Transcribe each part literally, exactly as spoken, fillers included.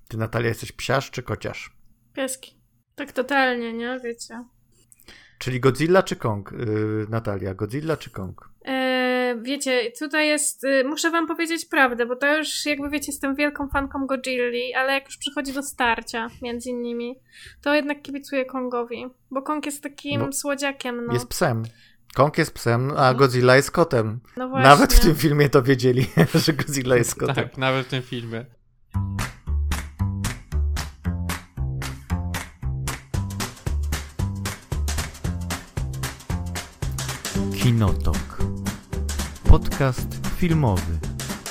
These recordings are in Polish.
Ty, Natalia, jesteś psiarz czy kociarz? Pieski. Tak totalnie, nie? Wiecie. Czyli Godzilla czy Kong, yy, Natalia? Godzilla czy Kong? Eee, wiecie, tutaj jest... Y, muszę wam powiedzieć prawdę, bo to już jakby wiecie, jestem wielką fanką Godzilli, ale jak już przychodzi do starcia między innymi, to jednak kibicuję Kongowi, bo Kong jest takim bo słodziakiem, no. Jest psem. Kong jest psem, a Godzilla jest kotem. No właśnie. Nawet w tym filmie to wiedzieli, że Godzilla jest kotem. Tak, nawet w tym filmie. Kinotok. Podcast filmowy.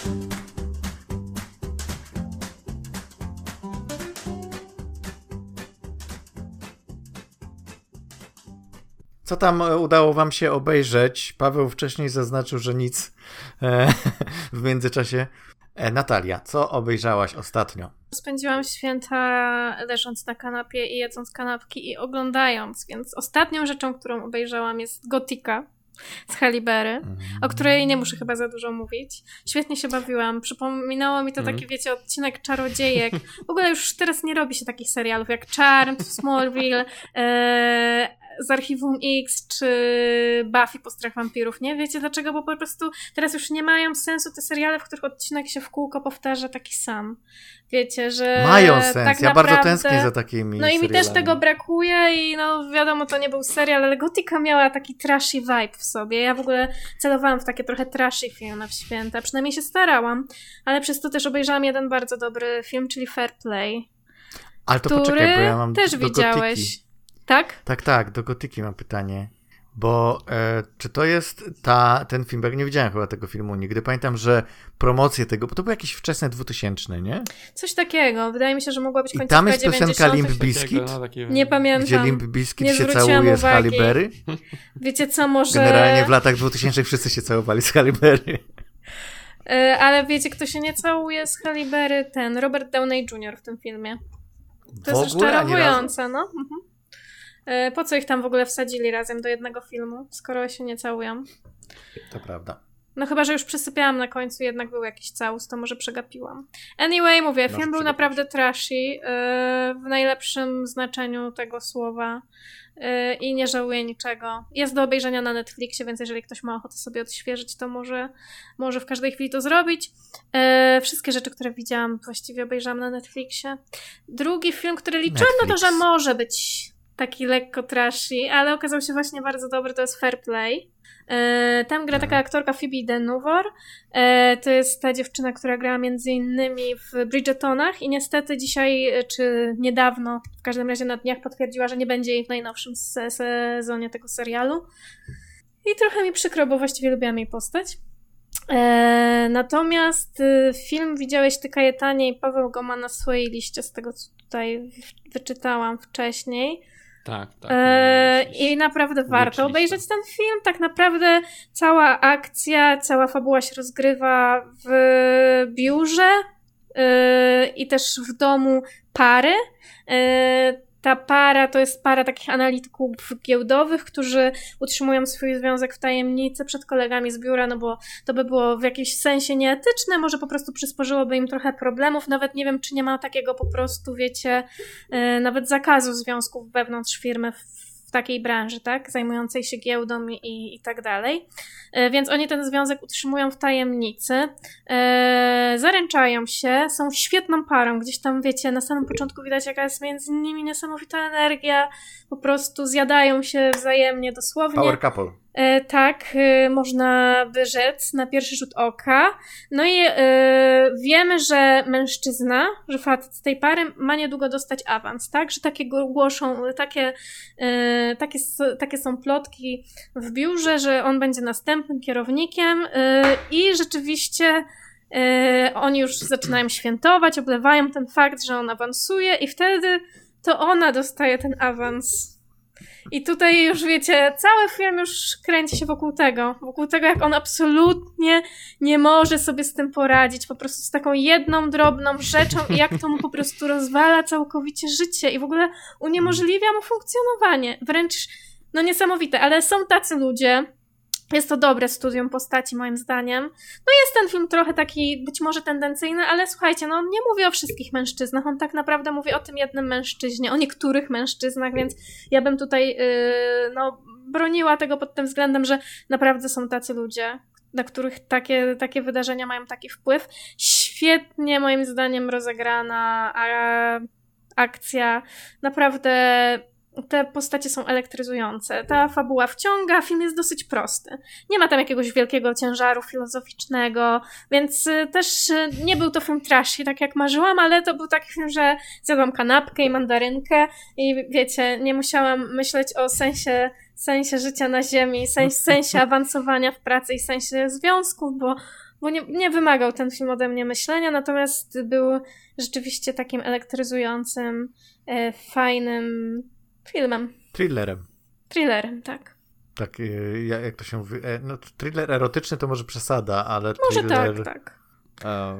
Co tam udało wam się obejrzeć? Paweł wcześniej zaznaczył, że nic e, w międzyczasie. E, Natalia, co obejrzałaś ostatnio? Spędziłam święta leżąc na kanapie i jedząc kanapki i oglądając, więc ostatnią rzeczą, którą obejrzałam, jest Gotika z Halle Berry, mm. o której nie muszę chyba za dużo mówić. Świetnie się bawiłam. Przypominało mi to taki, mm. wiecie, odcinek Czarodziejek. W ogóle już teraz nie robi się takich serialów jak Charmed, Smallville, e, z Archiwum X czy Buffy po strach wampirów, nie? Wiecie dlaczego? Bo po prostu teraz już nie mają sensu te seriale, w których odcinek się w kółko powtarza taki sam. Wiecie, że mają sens. Tak ja naprawdę... bardzo tęsknię za takimi No i mi serialami. też tego brakuje i no wiadomo, to nie był serial, ale Gotika miała taki trashy vibe w sobie. Ja w ogóle celowałam w takie trochę trashy filmy w święta. Przynajmniej się starałam, ale przez to też obejrzałam jeden bardzo dobry film, czyli Fair Play. Ale to który poczekaj, bo ja mam też do widziałeś. Gotiki. Tak? Tak, tak, do Gotyki mam pytanie. Bo e, czy to jest ta, ten film, bo ja nie widziałem chyba tego filmu nigdy. Pamiętam, że promocje tego, bo to był jakiś wczesny dwutysięczny, nie? Coś takiego. Wydaje mi się, że mogła być I końcówka tam jest piosenka Limp Bizkit. Nie pamiętam. Gdzie Limp Bizkit się całuje z Halle Berry. Wiecie co, może... Generalnie w latach dwutysięcznych wszyscy się całowali z Halle Berry. Ale wiecie, kto się nie całuje z Halle Berry? Ten Robert Downey junior w tym filmie. To jest rozczarowujące, no. Mhm. Po co ich tam w ogóle wsadzili razem do jednego filmu, skoro się nie całują? To prawda. No chyba, że już przysypiałam na końcu, jednak był jakiś całus, to może przegapiłam. Anyway, mówię, może film był naprawdę trashy, yy, w najlepszym znaczeniu tego słowa yy, i nie żałuję niczego. Jest do obejrzenia na Netflixie, więc jeżeli ktoś ma ochotę sobie odświeżyć, to może, może w każdej chwili to zrobić. Yy, wszystkie rzeczy, które widziałam, właściwie obejrzałam na Netflixie. Drugi film, który liczyłam na to, że może być taki lekko trashy, ale okazał się właśnie bardzo dobry, to jest Fair Play. E, tam gra taka aktorka Phoebe Denuvor. E, to jest ta dziewczyna, która grała między innymi w Bridgertonach i niestety dzisiaj, czy niedawno, w każdym razie na dniach potwierdziła, że nie będzie jej w najnowszym se- sezonie tego serialu. I trochę mi przykro, bo właściwie lubiłam jej postać. E, natomiast y, film widziałeś ty, Kajetanie, i Paweł go ma na swojej liście, z tego co tutaj wyczytałam wcześniej. Tak, tak. E, I naprawdę warto obejrzeć ten film. Tak naprawdę cała akcja, cała fabuła się rozgrywa w biurze e, i też w domu pary. E, ta para to jest para takich analityków giełdowych, którzy utrzymują swój związek w tajemnicy przed kolegami z biura, no bo to by było w jakimś sensie nieetyczne, może po prostu przysporzyłoby im trochę problemów, nawet nie wiem, czy nie ma takiego po prostu, wiecie, yy, nawet zakazu związków wewnątrz firmy w w takiej branży, tak, zajmującej się giełdą i, i tak dalej. E, więc oni ten związek utrzymują w tajemnicy, e, zaręczają się, są świetną parą, gdzieś tam, wiecie, na samym początku widać, jaka jest między nimi niesamowita energia, po prostu zjadają się wzajemnie, dosłownie. Power couple. E, tak, e, można by rzec na pierwszy rzut oka. No i e, wiemy, że mężczyzna, że facet z tej pary ma niedługo dostać awans, tak? Że takie głoszą, takie, e, takie, takie są plotki w biurze, że on będzie następnym kierownikiem e, i rzeczywiście e, oni już zaczynają świętować, oblewają ten fakt, że on awansuje i wtedy to ona dostaje ten awans. I tutaj już wiecie, cały film już kręci się wokół tego, wokół tego, jak on absolutnie nie może sobie z tym poradzić, po prostu z taką jedną drobną rzeczą i jak to mu po prostu rozwala całkowicie życie i w ogóle uniemożliwia mu funkcjonowanie. Wręcz, no niesamowite, ale są tacy ludzie, Jest to dobre studium postaci, moim zdaniem. No jest ten film trochę taki, być może tendencyjny, ale słuchajcie, no on nie mówi o wszystkich mężczyznach, on tak naprawdę mówi o tym jednym mężczyźnie, o niektórych mężczyznach, więc ja bym tutaj yy, no, broniła tego pod tym względem, że naprawdę są tacy ludzie, na których takie, takie wydarzenia mają taki wpływ. Świetnie, moim zdaniem, rozegrana a, akcja. Naprawdę te postacie są elektryzujące. Ta fabuła wciąga, film jest dosyć prosty. Nie ma tam jakiegoś wielkiego ciężaru filozoficznego, więc też nie był to film trashy, tak jak marzyłam, ale to był taki film, że zjadłam kanapkę i mandarynkę i wiecie, nie musiałam myśleć o sensie, sensie życia na ziemi, sens, sensie awansowania w pracy i sensie związków, bo bo nie, nie wymagał ten film ode mnie myślenia, natomiast był rzeczywiście takim elektryzującym, e, fajnym filmem. Thrillerem. Thrillerem, tak. Tak, jak to się mówi? No, thriller erotyczny to może przesada, ale może thriller... tak, tak. E,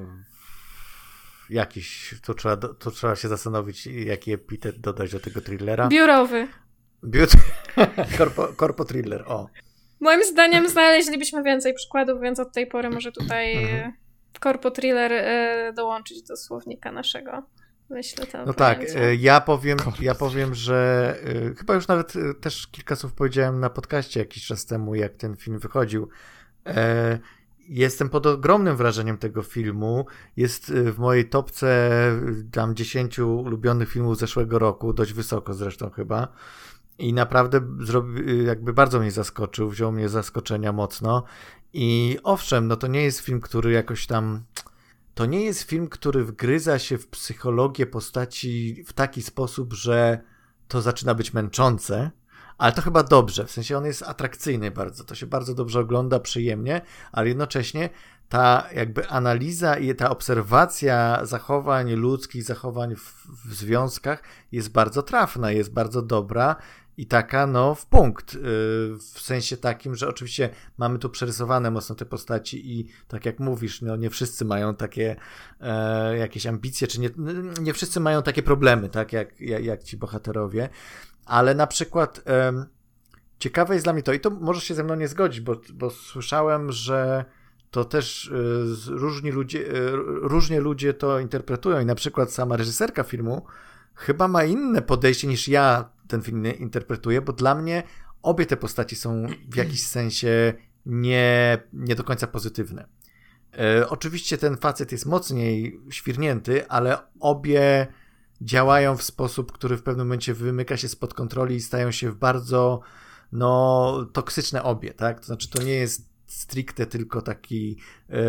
jakiś, to trzeba, to trzeba się zastanowić, jaki epitet dodać do tego thrillera. Biurowy. Biur... korpo, korpo thriller, o. Moim zdaniem znaleźlibyśmy więcej przykładów, więc od tej pory może tutaj mhm. korpo thriller e, dołączyć do słownika naszego. Myślę tam. No tak, ja powiem, ja powiem, że y, chyba już nawet y, też kilka słów powiedziałem na podcaście jakiś czas temu, jak ten film wychodził. E, jestem pod ogromnym wrażeniem tego filmu. Jest y, w mojej topce y, tam dziesięciu ulubionych filmów zeszłego roku, dość wysoko zresztą chyba. I naprawdę zrobi, jakby bardzo mnie zaskoczył, wziął mnie z zaskoczenia mocno. I owszem, no to nie jest film, który jakoś tam... To nie jest film, który wgryza się w psychologię postaci w taki sposób, że to zaczyna być męczące, ale to chyba dobrze, w sensie on jest atrakcyjny bardzo, to się bardzo dobrze ogląda, przyjemnie, ale jednocześnie ta jakby analiza i ta obserwacja zachowań ludzkich, zachowań w, w związkach jest bardzo trafna, jest bardzo dobra i taka no w punkt, yy, w sensie takim, że oczywiście mamy tu przerysowane mocno te postaci i tak jak mówisz, no nie wszyscy mają takie e, jakieś ambicje, czy nie, nie wszyscy mają takie problemy, tak jak, jak, jak ci bohaterowie, ale na przykład e, ciekawe jest dla mnie to i to możesz się ze mną nie zgodzić, bo, bo słyszałem, że to też y, różni ludzie, y, różnie ludzie to interpretują i na przykład sama reżyserka filmu chyba ma inne podejście niż ja ten film interpretuję, bo dla mnie obie te postaci są w jakiś sensie nie, nie do końca pozytywne. Y, oczywiście ten facet jest mocniej świrnięty, ale obie działają w sposób, który w pewnym momencie wymyka się spod kontroli i stają się bardzo no, toksyczne obie, tak? To znaczy to nie jest stricte tylko taki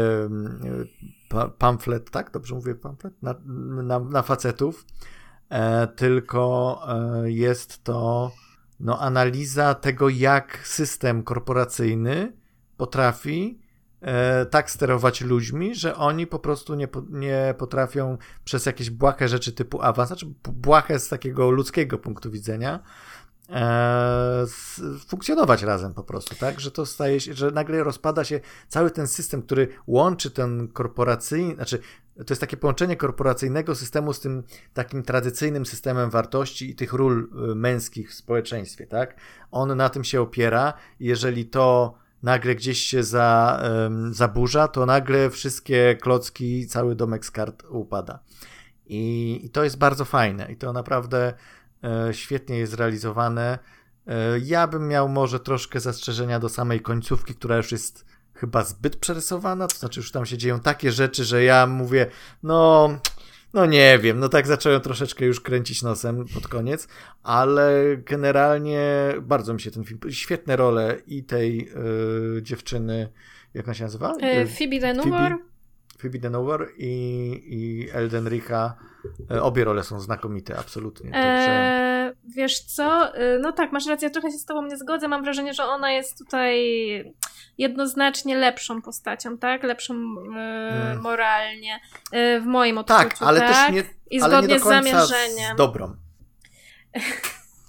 um, pamflet, tak? Dobrze mówię pamflet? Na, na, na facetów. E, tylko e, jest to no, analiza tego, jak system korporacyjny potrafi e, tak sterować ludźmi, że oni po prostu nie, nie potrafią przez jakieś błahe rzeczy typu awans, znaczy błahe z takiego ludzkiego punktu widzenia, E, funkcjonować razem po prostu, tak, że to staje się, że nagle rozpada się cały ten system, który łączy ten korporacyjny, znaczy to jest takie połączenie korporacyjnego systemu z tym takim tradycyjnym systemem wartości i tych ról męskich w społeczeństwie, tak, on na tym się opiera, jeżeli to nagle gdzieś się za, um, zaburza, to nagle wszystkie klocki, cały domek z kart upada i, i to jest bardzo fajne i to naprawdę świetnie jest zrealizowane. Ja bym miał może troszkę zastrzeżenia do samej końcówki, która już jest chyba zbyt przerysowana, to znaczy już tam się dzieją takie rzeczy, że ja mówię, no, no nie wiem, no tak zacząłem troszeczkę już kręcić nosem pod koniec, ale generalnie bardzo mi się ten film, świetne role i tej y, dziewczyny, jak ona się nazywa? E, Phoebe Dynevor. Phoebe Dynevor i, i Eldenricha. Obie role są znakomite, absolutnie. Także... Eee, wiesz co? No tak, masz rację, trochę się z tobą nie zgodzę. Mam wrażenie, że ona jest tutaj jednoznacznie lepszą postacią, tak? Lepszą e, hmm. moralnie, e, w moim odczuciu. Tak, ale tak? też nie, I ale zgodnie nie do końca z zamierzeniem. Z dobrą.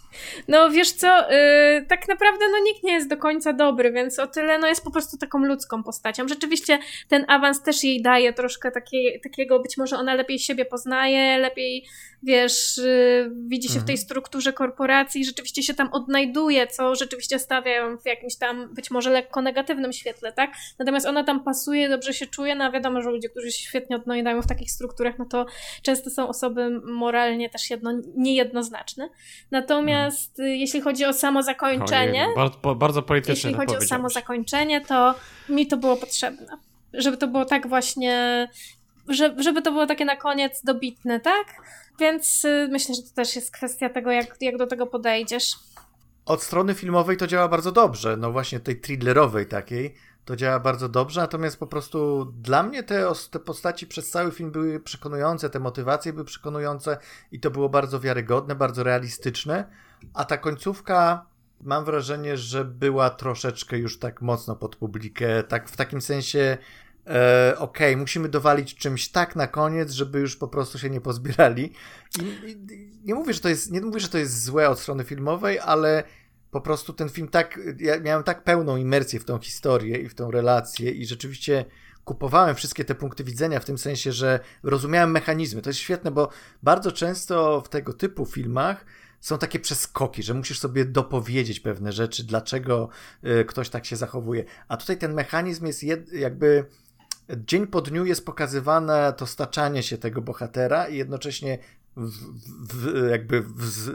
No wiesz co, yy, tak naprawdę no nikt nie jest do końca dobry, więc o tyle no jest po prostu taką ludzką postacią. Rzeczywiście ten awans też jej daje troszkę takie, takiego, być może ona lepiej siebie poznaje, lepiej wiesz, yy, widzi się mhm. w tej strukturze korporacji, rzeczywiście się tam odnajduje, co rzeczywiście stawia ją w jakimś tam być może lekko negatywnym świetle, tak? Natomiast ona tam pasuje, dobrze się czuje, no a wiadomo, że ludzie, którzy się świetnie odnajdują w takich strukturach, no to często są osoby moralnie też jedno, niejednoznaczne. Natomiast hmm. jeśli chodzi o samo zakończenie, Ojej, bardzo, bardzo polityczne. Jeśli chodzi o samo zakończenie, to mi to było potrzebne. Żeby to było tak właśnie, że, żeby to było takie na koniec dobitne, tak? Więc myślę, że to też jest kwestia tego, jak, jak do tego podejdziesz. Od strony filmowej to działa bardzo dobrze, no właśnie tej thrillerowej takiej, to działa bardzo dobrze, natomiast po prostu dla mnie te, te postaci przez cały film były przekonujące, te motywacje były przekonujące i to było bardzo wiarygodne, bardzo realistyczne, a ta końcówka mam wrażenie, że była troszeczkę już tak mocno pod publikę, tak w takim sensie e, okej, okay, musimy dowalić czymś tak na koniec, żeby już po prostu się nie pozbierali. I, i, nie mówię, że to jest, nie mówię, że to jest złe od strony filmowej, ale po prostu ten film tak, ja miałem tak pełną imersję w tą historię i w tą relację i rzeczywiście kupowałem wszystkie te punkty widzenia w tym sensie, że rozumiałem mechanizmy. To jest świetne, bo bardzo często w tego typu filmach są takie przeskoki, że musisz sobie dopowiedzieć pewne rzeczy, dlaczego y, ktoś tak się zachowuje. A tutaj ten mechanizm jest jed, jakby dzień po dniu jest pokazywane to staczanie się tego bohatera i jednocześnie w, w, jakby w, w,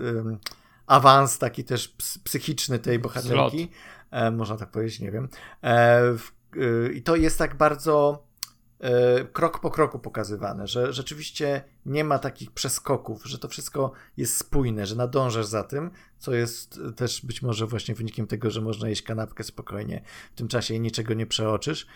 awans taki też psychiczny tej bohaterki. E, można tak powiedzieć, nie wiem. E, w, e, I to jest tak bardzo e, krok po kroku pokazywane, że rzeczywiście nie ma takich przeskoków, że to wszystko jest spójne, że nadążasz za tym, co jest też być może właśnie wynikiem tego, że można jeść kanapkę spokojnie w tym czasie i niczego nie przeoczysz.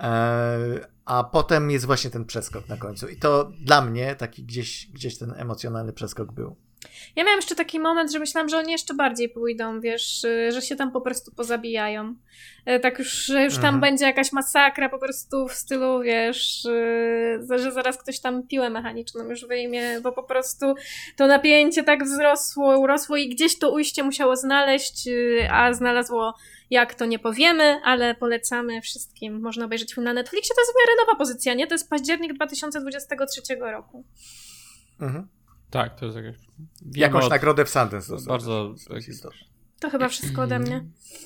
E, a potem jest właśnie ten przeskok na końcu. I to dla mnie taki gdzieś, gdzieś ten emocjonalny przeskok był. Ja miałam jeszcze taki moment, że myślałam, że oni jeszcze bardziej pójdą, wiesz, że się tam po prostu pozabijają. Tak już, że już tam mhm. będzie jakaś masakra po prostu w stylu, wiesz, że zaraz ktoś tam piłę mechaniczną już wyjmie, bo po prostu to napięcie tak wzrosło, urosło i gdzieś to ujście musiało znaleźć, a znalazło jak to nie powiemy, ale polecamy wszystkim. Można obejrzeć film na Netflixie, to jest w miarę nowa pozycja, nie? To jest październik dwa tysiące dwudziestego trzeciego roku. Mhm. Tak, to jest jakaś... Jakąś od... nagrodę w Sundance. Bardzo... To chyba wszystko ode mnie.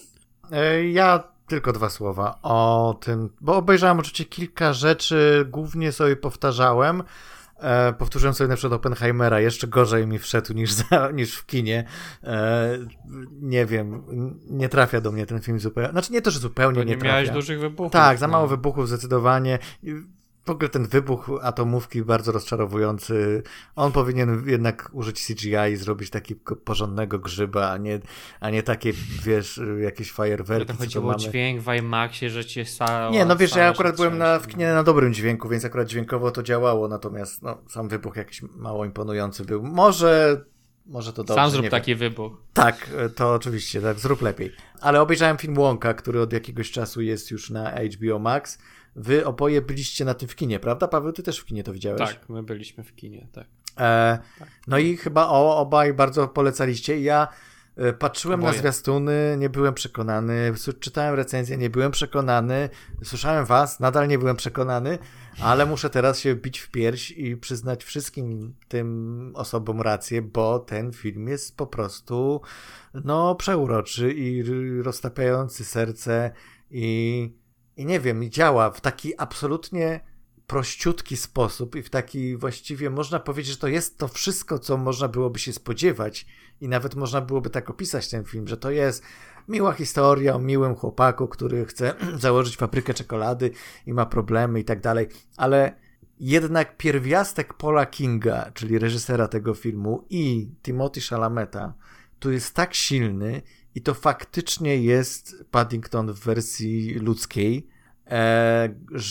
Ja tylko dwa słowa o tym, bo obejrzałem oczywiście kilka rzeczy, głównie sobie powtarzałem. E, powtórzyłem sobie na przykład Oppenheimera, jeszcze gorzej mi wszedł niż, za, niż w kinie. E, nie wiem, nie trafia do mnie ten film zupełnie. Znaczy nie to, że zupełnie nie, nie trafia. Nie miałeś dużych wybuchów. Tak, za mało no. wybuchów zdecydowanie. W ogóle ten wybuch atomówki bardzo rozczarowujący. On powinien jednak użyć C G I i zrobić takiego porządnego grzyba, a nie, a nie takie, wiesz, jakieś fajerwerki. To chodziło o dźwięk w IMAXie, że cię stało. Nie, no wiesz, ja akurat byłem na, w kinie na dobrym dźwięku, więc akurat dźwiękowo to działało, natomiast no, sam wybuch jakiś mało imponujący był. Może... Może to dobrze. Sam zrób taki wiem. wybuch. Tak, to oczywiście, tak, zrób lepiej. Ale obejrzałem film Wonka, który od jakiegoś czasu jest już na H B O Max. Wy oboje byliście na tym w kinie, prawda? Paweł, ty też w kinie to widziałeś? Tak, my byliśmy w kinie, tak. E, tak. No i chyba o, obaj bardzo polecaliście. Ja e, patrzyłem Oboje. na zwiastuny, nie byłem przekonany. Czytałem recenzję, nie byłem przekonany. Słyszałem was, nadal nie byłem przekonany, ale muszę teraz się bić w pierś i przyznać wszystkim tym osobom rację, bo ten film jest po prostu no przeuroczy i roztapiający serce i I nie wiem, i działa w taki absolutnie prościutki sposób i w taki właściwie można powiedzieć, że to jest to wszystko, co można byłoby się spodziewać i nawet można byłoby tak opisać ten film, że to jest miła historia o miłym chłopaku, który chce założyć fabrykę czekolady i ma problemy i tak dalej, ale jednak pierwiastek Paula Kinga, czyli reżysera tego filmu i Timothée Chalameta, tu jest tak silny i to faktycznie jest Paddington w wersji ludzkiej, e,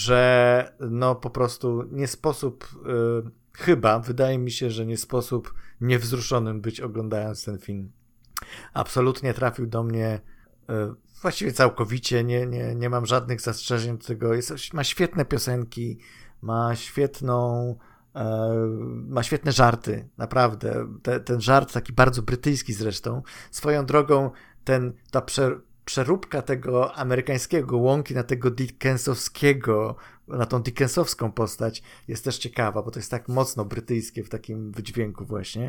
że no po prostu nie sposób, e, chyba, wydaje mi się, że nie sposób niewzruszonym być oglądając ten film. Absolutnie trafił do mnie e, właściwie całkowicie, nie, nie, nie mam żadnych zastrzeżeń do tego. Jest, ma świetne piosenki, ma świetną Ma świetne żarty, naprawdę. Te, ten żart taki bardzo brytyjski zresztą. Swoją drogą ten, ta prze, przeróbka tego amerykańskiego łąki na tego Dickensowskiego, na tą Dickensowską postać jest też ciekawa, bo to jest tak mocno brytyjskie w takim wydźwięku właśnie.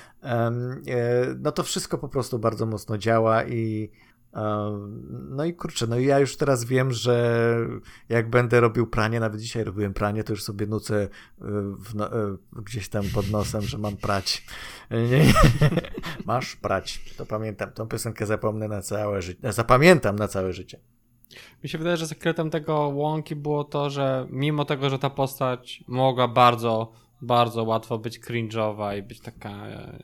No to wszystko po prostu bardzo mocno działa i no i kurczę, no i ja już teraz wiem, że jak będę robił pranie, nawet dzisiaj robiłem pranie, to już sobie nucę w no, gdzieś tam pod nosem, że mam prać. Nie, nie. Masz prać. To pamiętam. Tą piosenkę zapomnę na całe życie. Zapamiętam na całe życie. Mi się wydaje, że sekretem tego łąki było to, że mimo tego, że ta postać mogła bardzo, bardzo łatwo być cringe'owa i być taka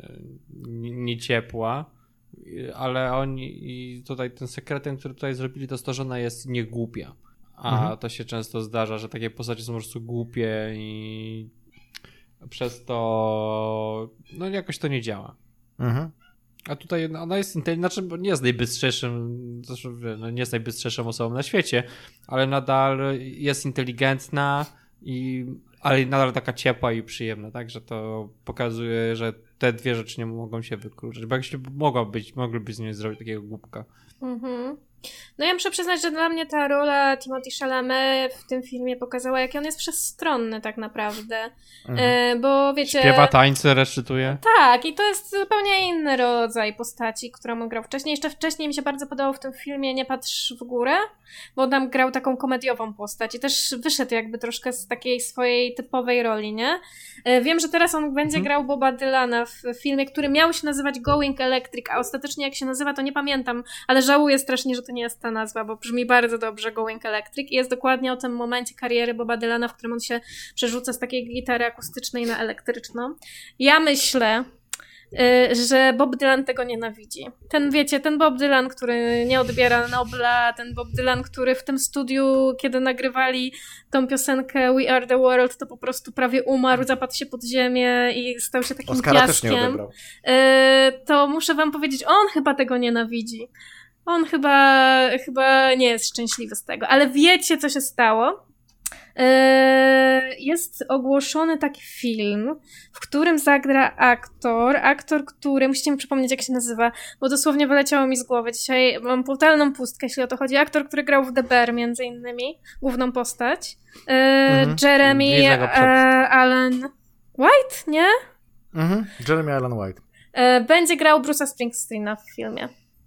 nieciepła, ale oni i tutaj tym sekretem, który tutaj zrobili, to jest to, że ona jest niegłupia. A mhm. to się często zdarza, że takie postacie są po prostu głupie i przez to no jakoś to nie działa. Mhm. A tutaj ona jest inteligentna, znaczy nie jest najbystrzejszym, zresztą no nie jest najbystrzejszą osobą na świecie, ale nadal jest inteligentna i ale nadal taka ciepła i przyjemna, tak, że to pokazuje, że te dwie rzeczy nie mogą się wykluczyć, bo jeśli mogła być, mogli by z niej zrobić takiego głupka. Mhm. No ja muszę przyznać, że dla mnie ta rola Timothée Chalamet w tym filmie pokazała, jaki on jest wszechstronny tak naprawdę. Mhm. E, bo wiecie... Śpiewa, tańce, recytuje. Tak, i to jest zupełnie inny rodzaj postaci, którą on grał wcześniej. Jeszcze wcześniej mi się bardzo podobał w tym filmie Nie patrz w górę, bo on tam grał taką komediową postać i też wyszedł jakby troszkę z takiej swojej typowej roli, nie? E, wiem, że teraz on będzie mhm. grał Boba Dylana w filmie, który miał się nazywać Going Electric, a ostatecznie jak się nazywa, to nie pamiętam, ale żałuję strasznie, że to nie jest ta nazwa, bo brzmi bardzo dobrze Going Electric i jest dokładnie o tym momencie kariery Boba Dylana, w którym on się przerzuca z takiej gitary akustycznej na elektryczną. Ja myślę, yy, że Bob Dylan tego nienawidzi. Ten, wiecie, ten Bob Dylan, który nie odbiera Nobla, ten Bob Dylan, który w tym studiu, kiedy nagrywali tą piosenkę We Are The World, to po prostu prawie umarł, zapadł się pod ziemię i stał się takim Oscara piaskiem. Też nie odebrał. Yy, to muszę wam powiedzieć, on chyba tego nienawidzi. On chyba, chyba nie jest szczęśliwy z tego. Ale wiecie, co się stało? Yy, jest ogłoszony taki film, w którym zagra aktor, aktor, który, musicie mi przypomnieć, jak się nazywa, bo dosłownie wyleciało mi z głowy. Dzisiaj mam totalną pustkę, jeśli o to chodzi. Aktor, który grał w The Bear między innymi, główną postać. Yy, mhm. Jeremy e, Allen White, nie? Mhm. Jeremy Allen White. Yy, będzie grał Bruce'a Springsteena w filmie.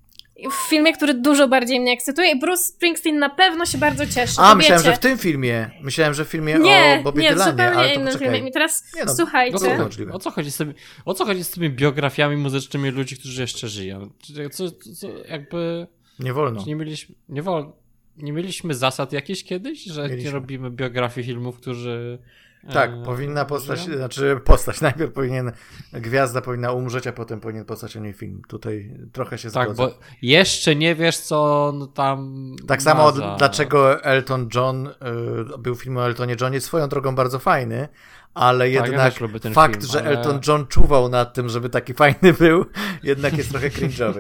W filmie, który dużo bardziej mnie ekscytuje i Bruce Springsteen na pewno się bardzo cieszy. A, myślałem, wiecie, że w tym filmie. Myślałem, że w filmie nie, o Bobie nie, Dylanie. Nie, ale nie, w zupełnie innym filmie. I teraz nie, no, słuchajcie. O co, o, co chodzi z tymi, o co chodzi z tymi biografiami muzycznymi ludzi, którzy jeszcze żyją? Co, co, jakby... Nie wolno. Nie mieliśmy, nie wolno. Nie mieliśmy zasad jakieś kiedyś, że mieliśmy. Nie robimy biografii filmów, którzy... Tak, e, powinna postać, żyją? znaczy postać, najpierw powinien, gwiazda powinna umrzeć, a potem powinien powstać o niej film. Tutaj trochę się tak, zgodzę. Tak, bo jeszcze nie wiesz, co on tam Tak samo za... dlaczego Elton John, y, był film o Eltonie Johnie, swoją drogą bardzo fajny, ale tak, jednak ja fakt, film, że ale... Elton John czuwał nad tym, żeby taki fajny był, jednak jest trochę cringe'owy.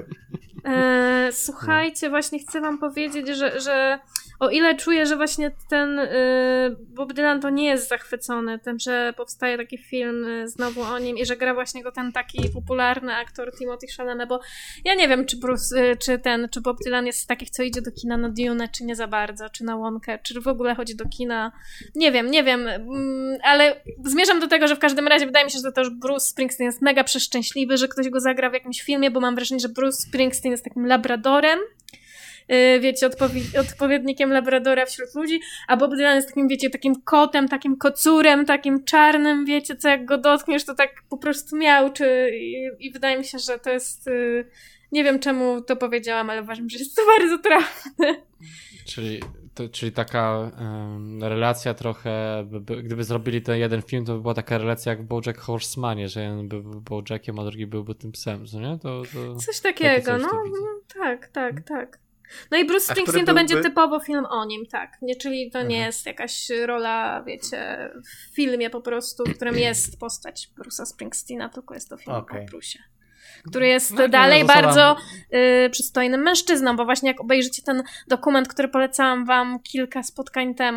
E, słuchajcie, no. właśnie chcę wam powiedzieć, że, że o ile czuję, że właśnie ten y, Bob Dylan to nie jest zachwycony tym, że powstaje taki film y, znowu o nim i że gra właśnie go ten taki popularny aktor Timothée Chalamet, bo ja nie wiem, czy Bruce, y, czy ten, czy Bob Dylan jest z takich, co idzie do kina na Dune, czy nie za bardzo, czy na Łąkę, czy w ogóle chodzi do kina. Nie wiem, nie wiem, mm, ale zmierzam do tego, że w każdym razie wydaje mi się, że to też Bruce Springsteen jest mega przeszczęśliwy, że ktoś go zagra w jakimś filmie, bo mam wrażenie, że Bruce Springsteen jest takim labradorem, Yy, wiecie, odpowi- odpowiednikiem labradora wśród ludzi, a Bob Dylan jest takim, wiecie, takim kotem, takim kocurem, takim czarnym, wiecie, co jak go dotkniesz, to tak po prostu miauczy i, i wydaje mi się, że to jest, yy, nie wiem czemu to powiedziałam, ale uważam, że jest to bardzo trafne. Czyli, to, czyli taka um, relacja trochę, by, by, gdyby zrobili ten jeden film, to by była taka relacja jak w BoJack Horsemanie, że jeden byłby BoJackiem, a drugi byłby tym psem, co nie? To, to, coś takiego, coś no, no tak, tak, tak. No i Bruce Springsteen to byłby... będzie typowo film o nim, tak. Nie, czyli to nie mhm. jest jakaś rola, wiecie, w filmie po prostu, w którym jest postać Bruce'a Springsteena, tylko jest to film okay. o Bruce'ie, który jest no, dalej bardzo y, przystojnym mężczyzną, bo właśnie jak obejrzycie ten dokument, który polecałam wam kilka spotkań temu,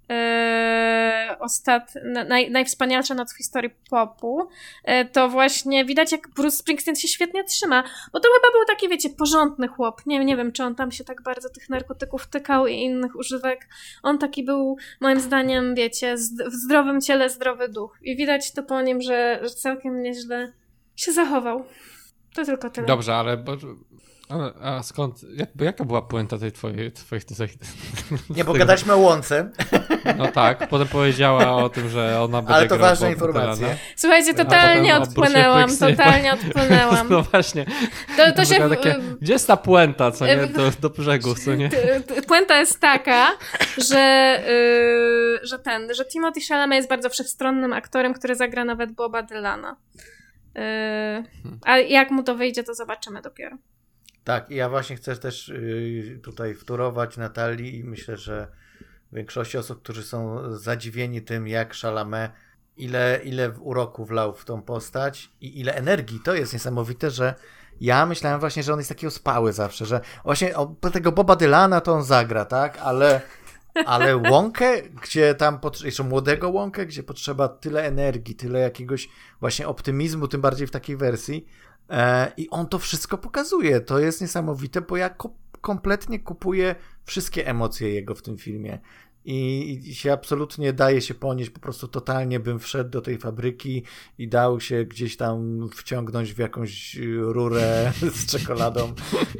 Yy, ostat... naj... najwspanialsza noc w historii popu, yy, to właśnie widać, jak Bruce Springsteen się świetnie trzyma, bo to chyba był taki, wiecie, porządny chłop. Nie, nie wiem, czy on tam się tak bardzo tych narkotyków tykał i innych używek. On taki był, moim zdaniem, wiecie, w zdrowym ciele zdrowy duch. I widać to po nim, że, że całkiem nieźle się zachował. To tylko tyle. Dobrze, ale... Bo... A, a skąd, jakby, jaka była puenta tej twojej, twoich tutaj... Nie, bo gadaliśmy o łące. No tak, potem powiedziała o tym, że ona będzie ale to grała ważne informacje. Słuchajcie, totalnie odpłynęłam, totalnie odpłynęłam. No właśnie. To, to się... Takie, gdzie jest ta puenta, co nie? Do, do brzegu, co nie? Puenta jest taka, że, yy, że ten, że Timothée Chalamet jest bardzo wszechstronnym aktorem, który zagra nawet Boba Dylana. Yy, a jak mu to wyjdzie, to zobaczymy dopiero. Tak, i ja właśnie chcę też yy, tutaj wtórować Natalii i myślę, że większości osób, którzy są zadziwieni tym, jak Chalamet, ile, ile uroku wlał w tą postać i ile energii, to jest niesamowite, że ja myślałem właśnie, że on jest taki ospały zawsze, że właśnie o, tego Boba Dylana to on zagra, tak, ale, ale Łąkę, gdzie tam, jeszcze młodego Łąkę, gdzie potrzeba tyle energii, tyle jakiegoś właśnie optymizmu, tym bardziej w takiej wersji, i on to wszystko pokazuje. To jest niesamowite, bo ja ko- kompletnie kupuję wszystkie emocje jego w tym filmie. I, I się absolutnie daje się ponieść. Po prostu totalnie bym wszedł do tej fabryki i dał się gdzieś tam wciągnąć w jakąś rurę z czekoladą.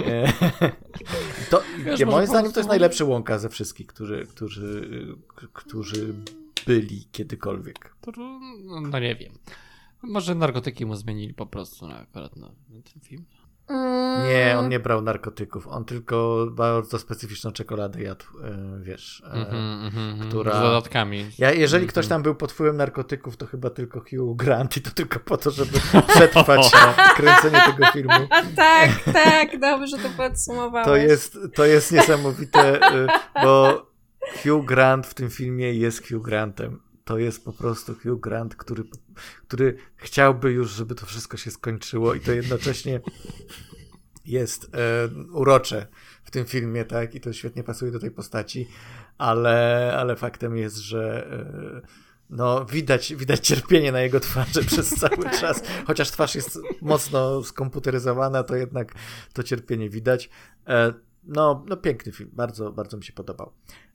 to, Wiesz, nie, moim prostu... zdaniem to jest najlepszy Łąka ze wszystkich, którzy, którzy, którzy byli kiedykolwiek. No nie wiem. Może narkotyki mu zmienili po prostu na, akurat na, na ten film. Nie, on nie brał narkotyków. On tylko bardzo specyficzną czekoladę jadł, wiesz, mm-hmm, mm-hmm, która... z dodatkami. Ja, jeżeli mm-hmm. ktoś tam był pod wpływem narkotyków, to chyba tylko Hugh Grant i to tylko po to, żeby przetrwać kręcenie tego filmu. Tak, tak, dobrze to podsumowałeś. To jest, to jest niesamowite, bo Hugh Grant w tym filmie jest Hugh Grantem. To jest po prostu Hugh Grant, który, który chciałby już, żeby to wszystko się skończyło i to jednocześnie jest e, urocze w tym filmie, tak? I to świetnie pasuje do tej postaci, ale, ale faktem jest, że e, no, widać, widać cierpienie na jego twarzy przez cały tak. czas. Chociaż twarz jest mocno skomputeryzowana, to jednak to cierpienie widać. E, no, no piękny film, bardzo, bardzo mi się podobał.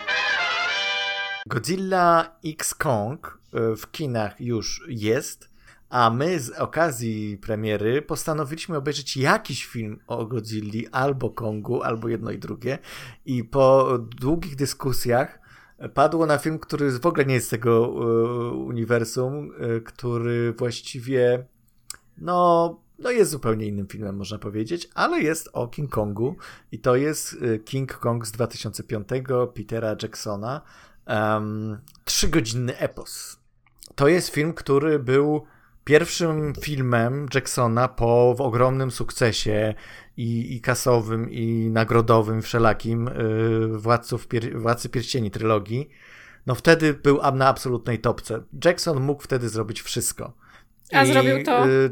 Godzilla X Kong w kinach już jest, a my z okazji premiery postanowiliśmy obejrzeć jakiś film o Godzilli, albo Kongu, albo jedno i drugie. I po długich dyskusjach padło na film, który w ogóle nie jest z tego uniwersum, który właściwie no, no jest zupełnie innym filmem, można powiedzieć, ale jest o King Kongu i to jest King Kong z dwa tysiące piątego Petera Jacksona. Um, trzygodzinny epos. To jest film, który był pierwszym filmem Jacksona po w ogromnym sukcesie i, i kasowym, i nagrodowym, wszelakim yy, Władców Pier- Władcy Pierścieni trylogii. No wtedy był na absolutnej topce. Jackson mógł wtedy zrobić wszystko. A I, zrobił to. Yy,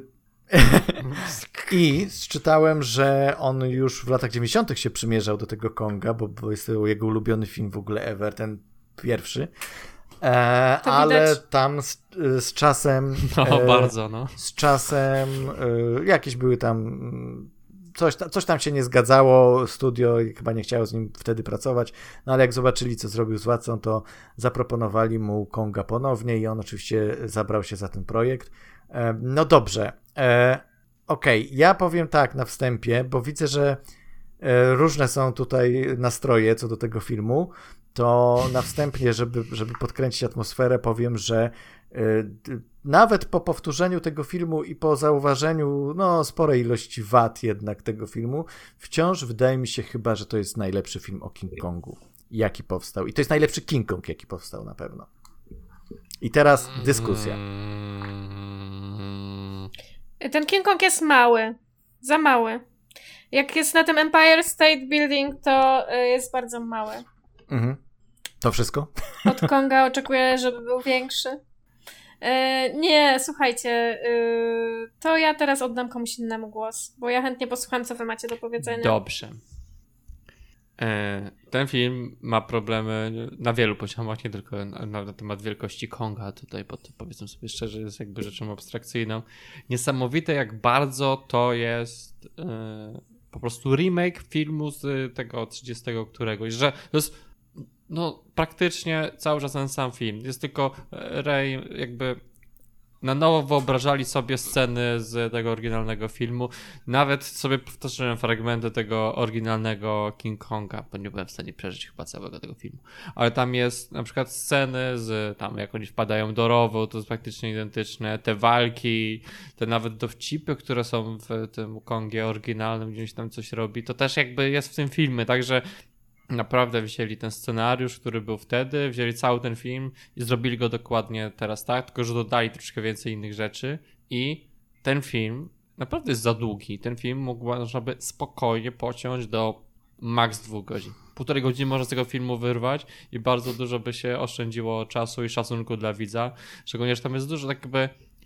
I czytałem, że on już w latach dziewięćdziesiątych się przymierzał do tego Konga, bo, bo jest to jego ulubiony film w ogóle ever, ten pierwszy. E, ale widać. tam z, z czasem... No, e, bardzo, no. Z czasem e, jakieś były tam... Coś, coś tam się nie zgadzało, studio i chyba nie chciało z nim wtedy pracować, no ale jak zobaczyli, co zrobił z Władcą, to zaproponowali mu Konga ponownie i on oczywiście zabrał się za ten projekt. E, no dobrze. E, Okej, okay. Ja powiem tak na wstępie, bo widzę, że e, różne są tutaj nastroje co do tego filmu. To na wstępie, żeby, żeby podkręcić atmosferę, powiem, że y, nawet po powtórzeniu tego filmu i po zauważeniu no, sporej ilości wad jednak tego filmu, wciąż wydaje mi się chyba, że to jest najlepszy film o King Kongu, jaki powstał. I to jest najlepszy King Kong, jaki powstał na pewno. I teraz dyskusja. Ten King Kong jest mały. Za mały. Jak jest na tym Empire State Building, to jest bardzo mały. Mhm. To wszystko? Od Konga oczekuję, żeby był większy. Yy, nie, słuchajcie, yy, to ja teraz oddam komuś innemu głos, bo ja chętnie posłucham, co wy macie do powiedzenia. Dobrze. Ten film ma problemy na wielu poziomach, nie tylko na, na temat wielkości Konga tutaj, bo to, powiedzmy sobie szczerze, jest jakby rzeczą abstrakcyjną. Niesamowite, jak bardzo to jest e, po prostu remake filmu z tego trzydziestego któregoś, że to jest no praktycznie cały czas ten sam film. Jest tylko Ray jakby na nowo wyobrażali sobie sceny z tego oryginalnego filmu. Nawet sobie powtórzyłem fragmenty tego oryginalnego King Konga, bo nie byłem w stanie przeżyć chyba całego tego filmu. Ale tam jest na przykład sceny z tam, jak oni wpadają do rowu, to jest praktycznie identyczne. Te walki, te nawet dowcipy, które są w tym Kongie oryginalnym, gdzieś tam coś robi, to też jakby jest w tym filmie, także naprawdę wzięli ten scenariusz, który był wtedy, wzięli cały ten film i zrobili go dokładnie teraz tak, tylko że dodali troszkę więcej innych rzeczy i ten film naprawdę jest za długi. Ten film mógł, można by spokojnie pociąć do maks dwóch godzin. Półtorej godziny można z tego filmu wyrwać i bardzo dużo by się oszczędziło czasu i szacunku dla widza. Szczególnie, że tam jest dużo tak jakby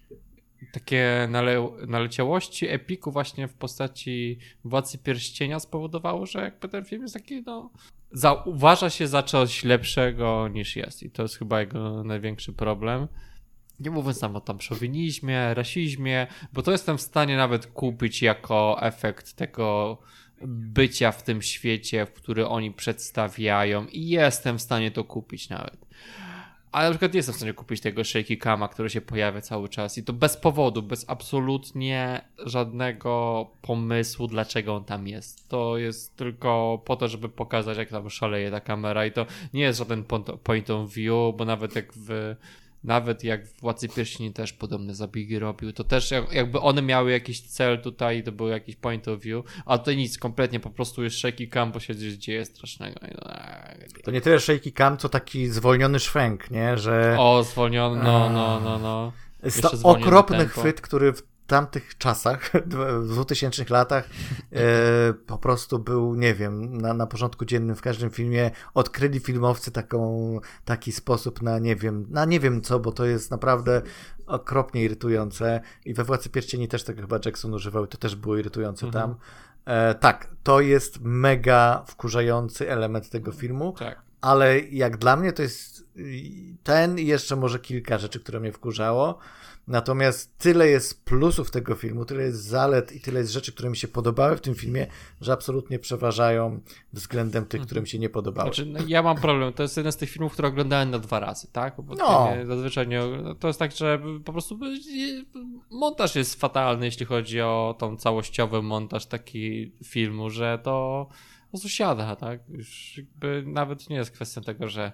takie nale- naleciałości epiku właśnie w postaci Władcy Pierścienia spowodowało, że jakby ten film jest taki, no za- uważa się za coś lepszego niż jest i to jest chyba jego największy problem. Nie mówiąc tam o tam szowinizmie, rasizmie, bo to jestem w stanie nawet kupić jako efekt tego bycia w tym świecie, w który oni przedstawiają i jestem w stanie to kupić nawet. Ale na przykład nie jestem w stanie kupić tego shaky cama, który się pojawia cały czas i to bez powodu, bez absolutnie żadnego pomysłu, dlaczego on tam jest. To jest tylko po to, żeby pokazać, jak tam szaleje ta kamera i to nie jest żaden point of view, bo nawet jak w Nawet jak w Władcy Pierścieni też podobne zabiegi robił, to też jakby one miały jakiś cel tutaj, to był jakiś point of view, a to nic, kompletnie po prostu jest shaky cam, bo się gdzieś dzieje strasznego. To nie tyle shaky cam, co taki zwolniony szwęk, nie, że... O, zwolniony, no, no, no, no. Jest to okropny chwyt, który w tamtych czasach, w dwutysięcznych latach e, po prostu był, nie wiem, na, na porządku dziennym w każdym filmie. Odkryli filmowcy taką, taki sposób na nie wiem, na nie wiem co, bo to jest naprawdę okropnie irytujące i we Władcy Pierścieni też tego chyba Jackson używał i to też było irytujące mhm. tam. E, tak, to jest mega wkurzający element tego filmu, tak. Ale jak dla mnie to jest ten i jeszcze może kilka rzeczy, które mnie wkurzało. Natomiast tyle jest plusów tego filmu, tyle jest zalet i tyle jest rzeczy, które mi się podobały w tym filmie, że absolutnie przeważają względem tych, które mi się nie podobały. Znaczy, no, ja mam problem, to jest jeden z tych filmów, które oglądałem na dwa razy, tak? Bo no. Zazwyczaj nie, to jest tak, że po prostu montaż jest fatalny, jeśli chodzi o tą całościowy montaż taki filmu, że to po prostu siada, tak? Już jakby nawet nie jest kwestia tego, że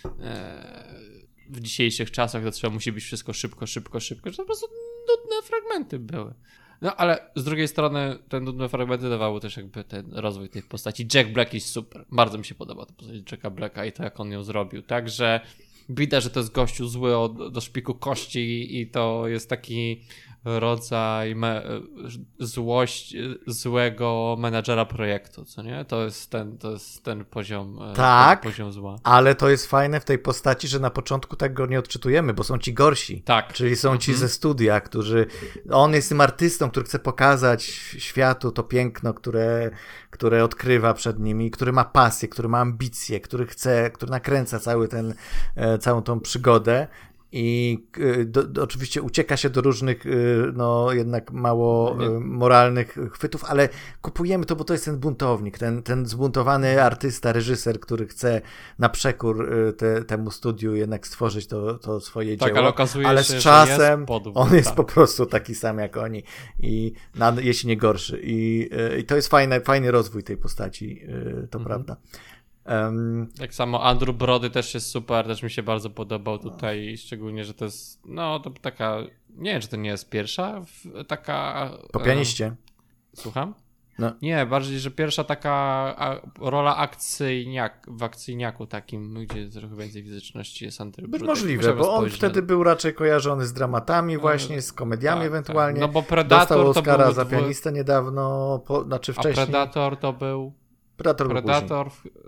e, w dzisiejszych czasach to trzeba musi być wszystko szybko, szybko, szybko, że to po prostu nudne fragmenty były. No ale z drugiej strony te nudne fragmenty dawały też jakby ten rozwój tej postaci. Jack Black jest super. Bardzo mi się podoba ta postać Jacka Blacka i to, jak on ją zrobił. Także widać, że to jest gościu zły od, do szpiku kości i to jest taki rodzaj me- złość złego menadżera projektu, co nie? To jest ten, to jest ten poziom, tak, ten poziom zła. Ale to jest fajne w tej postaci, że na początku tak go nie odczytujemy, bo są ci gorsi. Tak. Czyli są ci mhm. ze studia, którzy... On jest tym artystą, który chce pokazać światu to piękno, które, które odkrywa przed nimi, który ma pasję, który ma ambicje, który chce, który nakręca cały ten, całą tą przygodę. I do, do, oczywiście ucieka się do różnych, no jednak mało nie. moralnych chwytów, ale kupujemy to, bo to jest ten buntownik, ten, ten zbuntowany artysta, reżyser, który chce na przekór te, temu studiu jednak stworzyć to, to swoje tak, dzieło. Ale, okazuje ale się, z czasem że jest podwód, on jest tak. po prostu taki sam jak oni, i na, jeśli nie gorszy. I, i to jest fajny, fajny rozwój tej postaci, to mhm. prawda. Um, tak samo Andrew Brody też jest super, też mi się bardzo podobał tutaj, no. Szczególnie, że to jest, no to taka, nie wiem, czy to nie jest pierwsza taka... Po pianiście. Um, słucham? No. Nie, bardziej, że pierwsza taka a, rola akcyjniak, w akcyjniaku takim, gdzie trochę więcej fizyczności jest Andrew Brody. Być możliwe, bo on wtedy był raczej kojarzony z dramatami właśnie, z komediami tak, ewentualnie. Tak. No bo Predator dostał Oscara to był za dwu... pianistę niedawno, po, znaczy wcześniej. A Predator to był... Predator, Predator w...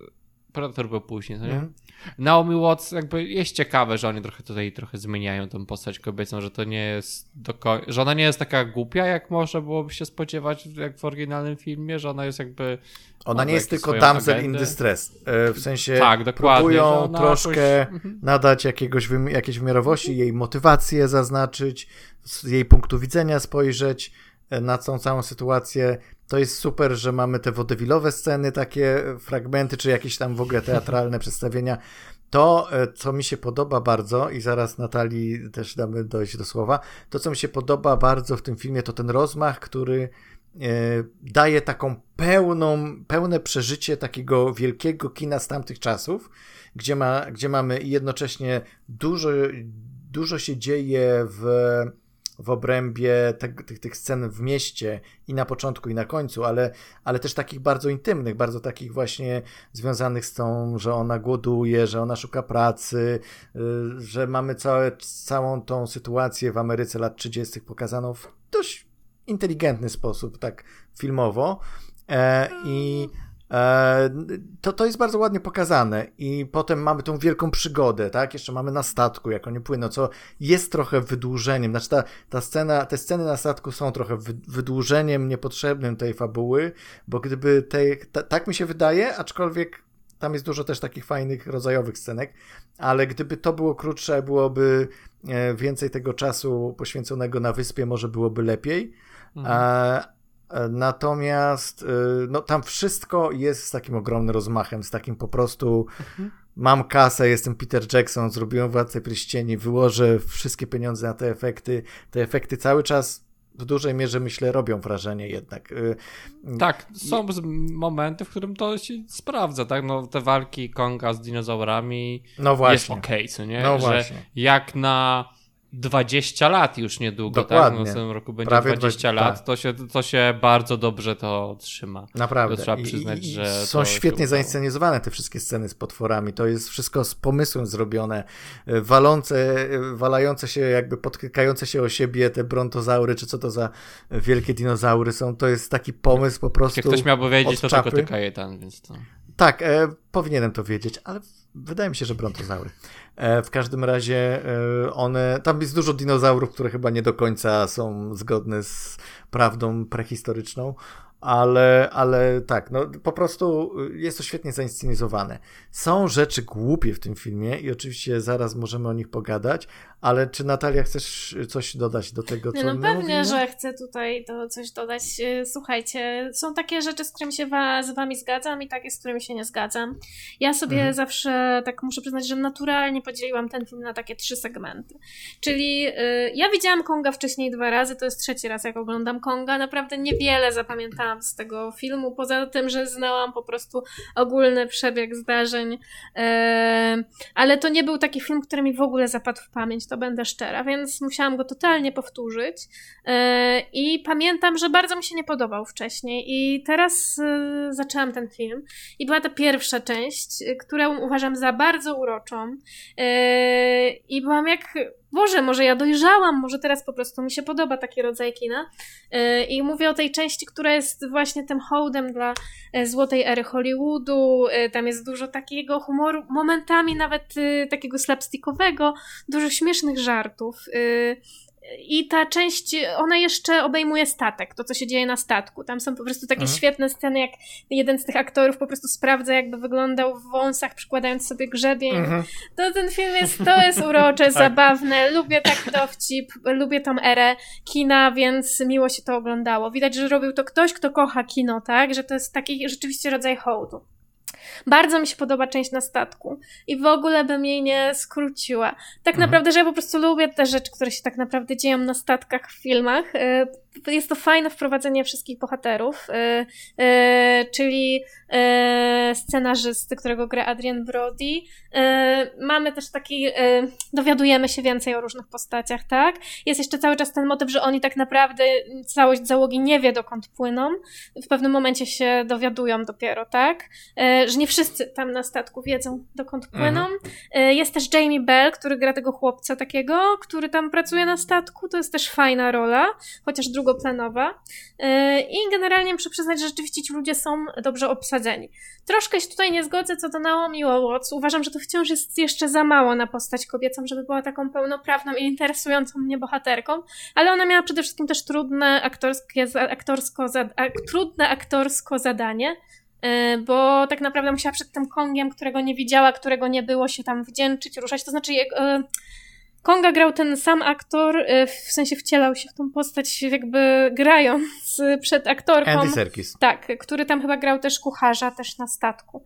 Predator był później, no nie? Mhm. Naomi Watts jakby jest ciekawe, że oni trochę tutaj trochę zmieniają tą postać kobiecą, że to nie jest do koń... że ona nie jest taka głupia, jak można byłoby się spodziewać jak w oryginalnym filmie, że ona jest jakby... Ona nie jest tylko damsel in distress, w sensie tak, dokładnie, próbują troszkę jakoś... nadać jakiegoś wymi- jakiejś wymiarowości, jej motywację zaznaczyć, z jej punktu widzenia spojrzeć na tą całą sytuację. To jest super, że mamy te wodewilowe sceny, takie fragmenty, czy jakieś tam w ogóle teatralne przedstawienia. To, co mi się podoba bardzo, i zaraz Natalii też damy dojść do słowa, to, co mi się podoba bardzo w tym filmie, to ten rozmach, który daje taką pełną, pełne przeżycie takiego wielkiego kina z tamtych czasów, gdzie, ma, gdzie mamy jednocześnie dużo, dużo się dzieje w, w obrębie te, tych, tych scen w mieście i na początku i na końcu, ale, ale też takich bardzo intymnych, bardzo takich właśnie związanych z tą, że ona głoduje, że ona szuka pracy, że mamy całe, całą tą sytuację w Ameryce lat trzydziestych pokazaną w dość inteligentny sposób, tak filmowo e, i e, to, to jest bardzo ładnie pokazane i potem mamy tą wielką przygodę, tak, jeszcze mamy na statku, jak oni płyną, co jest trochę wydłużeniem, znaczy ta, ta scena, te sceny na statku są trochę wy, wydłużeniem niepotrzebnym tej fabuły, bo gdyby tej, ta, tak mi się wydaje, aczkolwiek tam jest dużo też takich fajnych, rodzajowych scenek, ale gdyby to było krótsze, byłoby więcej tego czasu poświęconego na wyspie, może byłoby lepiej. Mhm. A, natomiast no, tam wszystko jest z takim ogromnym rozmachem, z takim po prostu mhm. mam kasę, jestem Peter Jackson, zrobiłem Władcę Pierścieni, wyłożę wszystkie pieniądze na te efekty. Te efekty cały czas w dużej mierze, myślę, robią wrażenie jednak. Tak, są momenty, w którym to się sprawdza, tak? No, te walki Konga z dinozaurami no właśnie. jest okej, okay, co nie? No że właśnie. Jak na dwadzieścia lat już niedługo, dokładnie. tak? W następnym roku będzie Prawie dwadzieścia dwadzieścia lat, to się, to się bardzo dobrze to trzyma. Naprawdę. To trzeba przyznać, I, i, że są to świetnie zainscenizowane te wszystkie sceny z potworami. To jest wszystko z pomysłem zrobione. Walące, walające się, jakby podkykające się o siebie te brontozaury, czy co to za wielkie dinozaury są. To jest taki pomysł po prostu. Jak ktoś miałby wiedzieć, to czapy. tylko te Kajetan, więc to... Tak, e, powinienem to wiedzieć, ale wydaje mi się, że brontozaury. E, w każdym razie e, one, tam jest dużo dinozaurów, które chyba nie do końca są zgodne z prawdą prehistoryczną, ale, ale tak, no po prostu jest to świetnie zainscenizowane. Są rzeczy głupie w tym filmie i oczywiście zaraz możemy o nich pogadać, ale czy Natalia chcesz coś dodać do tego, co no, my pewnie, mówimy? że chcę tutaj to coś dodać. Słuchajcie, są takie rzeczy, z którymi się wa- z wami zgadzam i takie, z którymi się nie zgadzam. Ja sobie mhm. zawsze, tak muszę przyznać, że naturalnie podzieliłam ten film na takie trzy segmenty. Czyli yy, ja widziałam Konga wcześniej dwa razy, to jest trzeci raz, jak oglądam Konga. Naprawdę niewiele zapamiętałam z tego filmu, poza tym, że znałam po prostu ogólny przebieg zdarzeń, yy, ale to nie był taki film, który mi w ogóle zapadł w pamięć, to będę szczera, więc musiałam go totalnie powtórzyć yy, i pamiętam, że bardzo mi się nie podobał wcześniej i teraz yy, zaczęłam ten film i była ta pierwsza część, yy, którą uważam za bardzo uroczą yy, i byłam jak Boże, może ja dojrzałam, może teraz po prostu mi się podoba taki rodzaj kina. Yy, I mówię o tej części, która jest właśnie tym hołdem dla y, złotej ery Hollywoodu. Yy, tam jest dużo takiego humoru, momentami nawet y, takiego slapstickowego, dużo śmiesznych żartów. Yy, I ta część, ona jeszcze obejmuje statek, to co się dzieje na statku. Tam są po prostu takie mhm. świetne sceny, jak jeden z tych aktorów po prostu sprawdza, jakby wyglądał w wąsach, przykładając sobie grzebień. Mhm. To ten film jest, to jest urocze, tak. zabawne. Lubię taki dowcip, lubię tą erę kina, więc miło się to oglądało. Widać, że robił to ktoś, kto kocha kino, tak? Że to jest taki rzeczywiście rodzaj hołdu. Bardzo mi się podoba część na statku i w ogóle bym jej nie skróciła. Tak mhm. naprawdę, że ja po prostu lubię te rzeczy, które się tak naprawdę dzieją na statkach w filmach. Jest to fajne wprowadzenie wszystkich bohaterów, czyli scenarzysty, którego gra Adrien Brody. Mamy też taki, dowiadujemy się więcej o różnych postaciach, tak? Jest jeszcze cały czas ten motyw, że oni tak naprawdę, całość załogi nie wie, dokąd płyną. W pewnym momencie się dowiadują dopiero, tak? Że nie wszyscy tam na statku wiedzą, dokąd płyną. Mhm. Jest też Jamie Bell, który gra tego chłopca takiego, który tam pracuje na statku. To jest też fajna rola, chociaż drugą drugoplanowa yy, i generalnie muszę przyznać, że rzeczywiście ci ludzie są dobrze obsadzeni. Troszkę się tutaj nie zgodzę co do Naomi Watts. Uważam, że to wciąż jest jeszcze za mało na postać kobiecą, żeby była taką pełnoprawną i interesującą mnie bohaterką, ale ona miała przede wszystkim też trudne aktorskie, aktorsko, ak, trudne aktorsko zadanie, yy, bo tak naprawdę musiała przed tym Kongiem, którego nie widziała, którego nie było, się tam wdzięczyć, ruszać, to znaczy jak, yy, Konga grał ten sam aktor, yy, w sensie wcielał się w tą postać jakby grając przed aktorką. Andy Serkis. Tak, który tam chyba grał też kucharza, też na statku.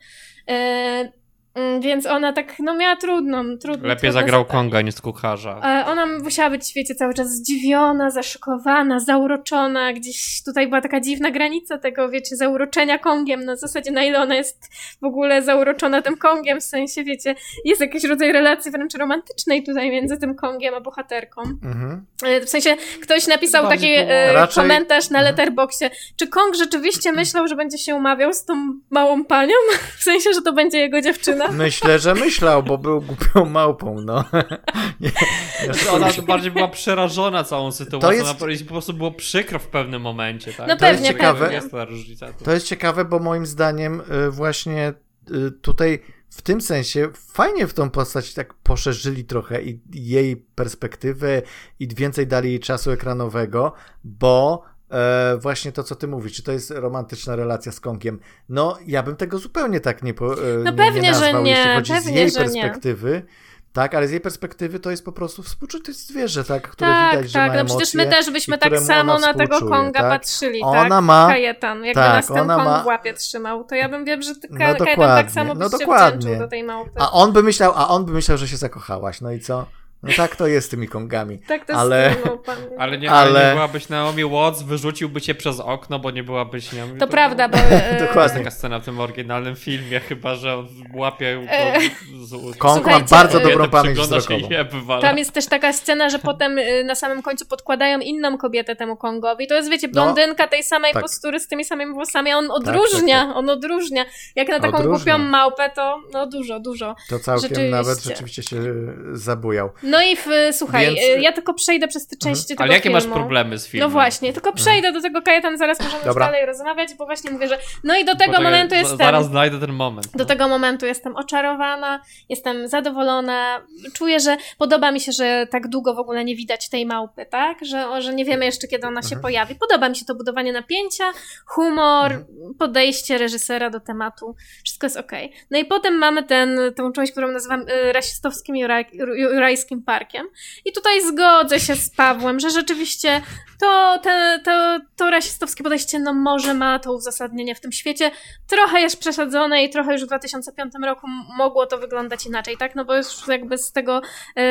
Yy, Więc ona tak, no miała trudną, trudną Lepiej zagrał Konga niż kucharza. Ona musiała być, wiecie, cały czas zdziwiona, zaszokowana, zauroczona. Gdzieś tutaj była taka dziwna granica tego, wiecie, zauroczenia Kongiem. Na zasadzie, na ile ona jest w ogóle zauroczona tym Kongiem, w sensie, wiecie, jest jakiś rodzaj relacji wręcz romantycznej tutaj między tym Kongiem a bohaterką. Mhm. W sensie, ktoś napisał taki e, Raczej... komentarz na Letterboxie. Czy Kong rzeczywiście myślał, że będzie się umawiał z tą małą panią? W sensie, że to będzie jego dziewczyna? Myślę, że myślał, bo był głupią małpą, no. Nie, nie, ona bardziej była przerażona całą sytuacją, jest... ona po prostu było przykro w pewnym momencie, tak? No to pewnie, jest pewnie. Jest ta różnica. Tu. To jest ciekawe, bo moim zdaniem właśnie tutaj w tym sensie fajnie w tą postać tak poszerzyli trochę i jej perspektywę i więcej dali jej czasu ekranowego, bo E, właśnie to, co ty mówisz, czy to jest romantyczna relacja z Kongiem. No, ja bym tego zupełnie tak nie, po, e, no nie, pewnie, nie nazwał, że nie, jeśli chodzi pewnie, z jej że perspektywy. Nie. Tak, ale z jej perspektywy to jest po prostu współczucie zwierzę, tak, które tak, widać, że tak, ma no emocje. Przecież my też byśmy tak samo na tego Konga tak? patrzyli, ona tak? Ma, Kajetan, jakby tak, nas ten Kong ma, w łapie trzymał, to ja bym wiem, że no Kajetan tak samo by no się dokładnie. wdzięczył do tej małpy. A on by myślał, a on by myślał, że się zakochałaś, no i co? No tak to jest z tymi Kongami. Tak to ale... jest z tymi małpami. Ale nie, ale... ale nie byłabyś Naomi Watts, wyrzuciłby cię przez okno, bo nie byłabyś nią. To, to prawda, bo... Dokładnie. Jest taka scena w tym oryginalnym filmie, chyba, że on łapie... Z... Kong ma bardzo dobrą pamięć wzrokową. Tam jest też taka scena, że potem na samym końcu podkładają inną kobietę temu Kongowi. To jest, wiecie, blondynka tej samej tak. postury z tymi samymi włosami, a on odróżnia, tak, tak, tak. on odróżnia. Jak na taką odróżnia. głupią małpę, to no dużo, dużo. To całkiem rzeczywiście. Nawet rzeczywiście się zabujał. No i w, słuchaj, Więc... ja tylko przejdę przez te części mhm. tego Ale jakie filmu. masz problemy z filmem? No właśnie, tylko przejdę mhm. do tego Kajetan, zaraz możemy już dalej rozmawiać, bo właśnie mówię, że no i do tego Poczekaj, momentu jestem... Zaraz znajdę ten moment. Do no. tego momentu jestem oczarowana, jestem zadowolona, czuję, że podoba mi się, że tak długo w ogóle nie widać tej małpy, tak? Że, że nie wiemy jeszcze, kiedy ona mhm. się pojawi. Podoba mi się to budowanie napięcia, humor, mhm. podejście reżysera do tematu. Wszystko jest okej. Okay. No i potem mamy ten, tę część, którą nazywam y, rasistowskim juraj, jurajskim parkiem. I tutaj zgodzę się z Pawłem, że rzeczywiście to, te, to, to rasistowskie podejście no może ma to uzasadnienie w tym świecie. Trochę jest przesadzone i trochę już w dwa tysiące piątym roku mogło to wyglądać inaczej, tak? No bo już jakby z tego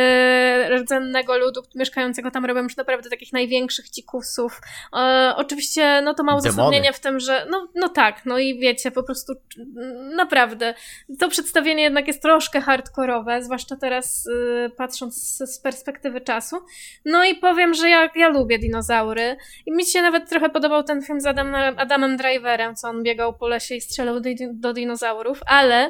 e, rdzennego ludu mieszkającego tam robią już naprawdę takich największych dzikusów. E, oczywiście no to ma uzasadnienie Demony. w tym, że no, no tak, no i wiecie, po prostu naprawdę to przedstawienie jednak jest troszkę hardkorowe, zwłaszcza teraz e, patrząc z, z perspektywy czasu. No i powiem, że ja, ja lubię dinozaury i mi się nawet trochę podobał ten film z Adam, Adamem Driverem, co on biegał po lesie i strzelał do, do dinozaurów, ale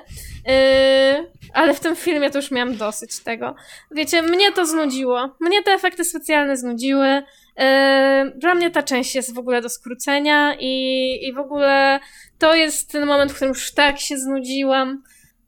yy, ale w tym filmie to już miałam dosyć tego. Wiecie, mnie to znudziło. Mnie te efekty specjalne znudziły. Yy, dla mnie ta część jest w ogóle do skrócenia i, i w ogóle to jest ten moment, w którym już tak się znudziłam,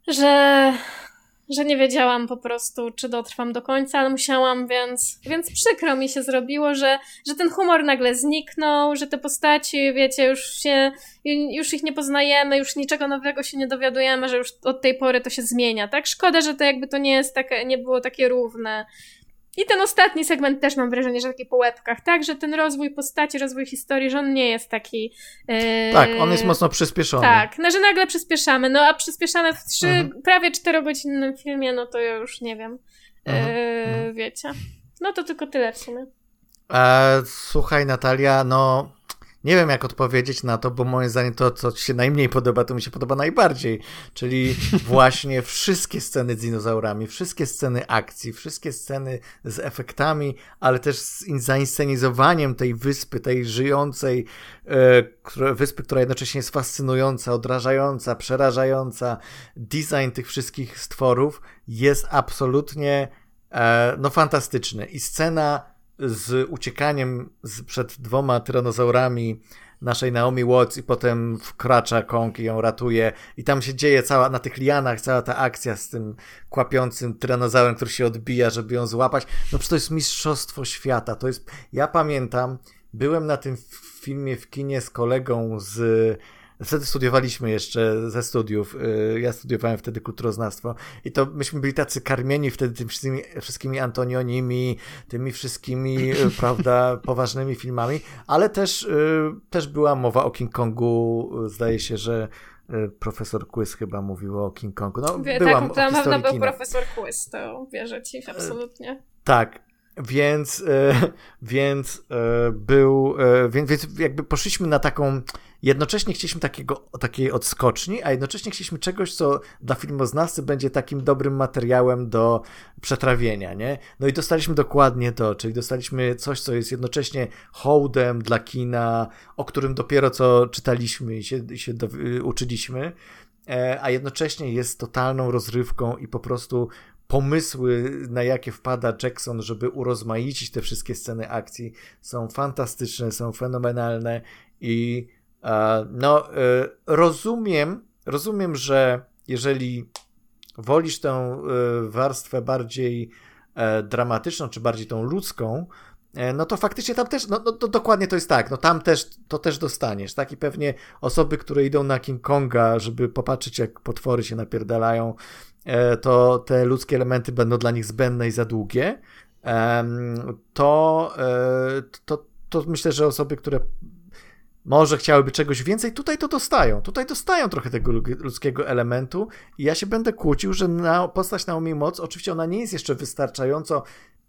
że że nie wiedziałam po prostu, czy dotrwam do końca, ale musiałam, więc, więc przykro mi się zrobiło, że, że ten humor nagle zniknął, że te postaci, wiecie, już się, już ich nie poznajemy, już niczego nowego się nie dowiadujemy, że już od tej pory to się zmienia, tak? Szkoda, że to jakby to nie jest takie, nie było takie równe. I ten ostatni segment też mam wrażenie, że taki po łebkach, tak? Że ten rozwój postaci, rozwój historii, że on nie jest taki... Yy... Tak, on jest mocno przyspieszony. Tak, no, że nagle przyspieszamy, no a przyspieszamy w trzy, mhm. prawie czterogodzinnym filmie, no to ja już nie wiem, mhm. yy, wiecie. No to tylko tyle w sumie. E, słuchaj Natalia, no... Nie wiem, jak odpowiedzieć na to, bo moim zdaniem to, co ci się najmniej podoba, to mi się podoba najbardziej. Czyli właśnie wszystkie sceny z dinozaurami, wszystkie sceny akcji, wszystkie sceny z efektami, ale też z zainscenizowaniem tej wyspy, tej żyjącej e, wyspy, która jednocześnie jest fascynująca, odrażająca, przerażająca. Design tych wszystkich stworów jest absolutnie e, no fantastyczny. I scena z uciekaniem z, przed dwoma tyranozaurami naszej Naomi Watts i potem wkracza Kong i ją ratuje i tam się dzieje cała, na tych lianach cała ta akcja z tym kłapiącym tyranozaurem, który się odbija, żeby ją złapać. No przecież to jest mistrzostwo świata. To jest, ja pamiętam, byłem na tym filmie w kinie z kolegą z... Wtedy studiowaliśmy jeszcze ze studiów. Ja studiowałem wtedy kulturoznawstwo i to myśmy byli tacy karmieni wtedy tymi wszystkimi, wszystkimi Antonionimi, tymi wszystkimi, prawda, poważnymi filmami, ale też, też była mowa o King Kongu. Zdaje się, że profesor Quiz chyba mówił o King Kongu. No, Wie, byłam tak, na pewno był kina. profesor Quiz, to wierzę ci absolutnie. Tak. Więc, e, więc e, był, e, więc, więc jakby poszliśmy na taką, jednocześnie chcieliśmy takiego, takiej odskoczni, a jednocześnie chcieliśmy czegoś, co dla filmoznawcy będzie takim dobrym materiałem do przetrawienia, nie? No i dostaliśmy dokładnie to, czyli dostaliśmy coś, co jest jednocześnie hołdem dla kina, o którym dopiero co czytaliśmy i się, się do, uczyliśmy, e, a jednocześnie jest totalną rozrywką i po prostu pomysły, na jakie wpada Jackson, żeby urozmaicić te wszystkie sceny akcji, są fantastyczne, są fenomenalne i e, no e, rozumiem, rozumiem, że jeżeli wolisz tę e, warstwę bardziej e, dramatyczną, czy bardziej tą ludzką, e, no to faktycznie tam też, no, no to dokładnie to jest tak, no tam też, to też dostaniesz, tak? I pewnie osoby, które idą na King Konga, żeby popatrzeć, jak potwory się napierdalają, to te ludzkie elementy będą dla nich zbędne i za długie, to, to, to myślę, że osoby, które może chciałyby czegoś więcej, tutaj to dostają. Tutaj dostają trochę tego ludzkiego elementu i ja się będę kłócił, że na, postać Naomi Watts, oczywiście ona nie jest jeszcze wystarczająco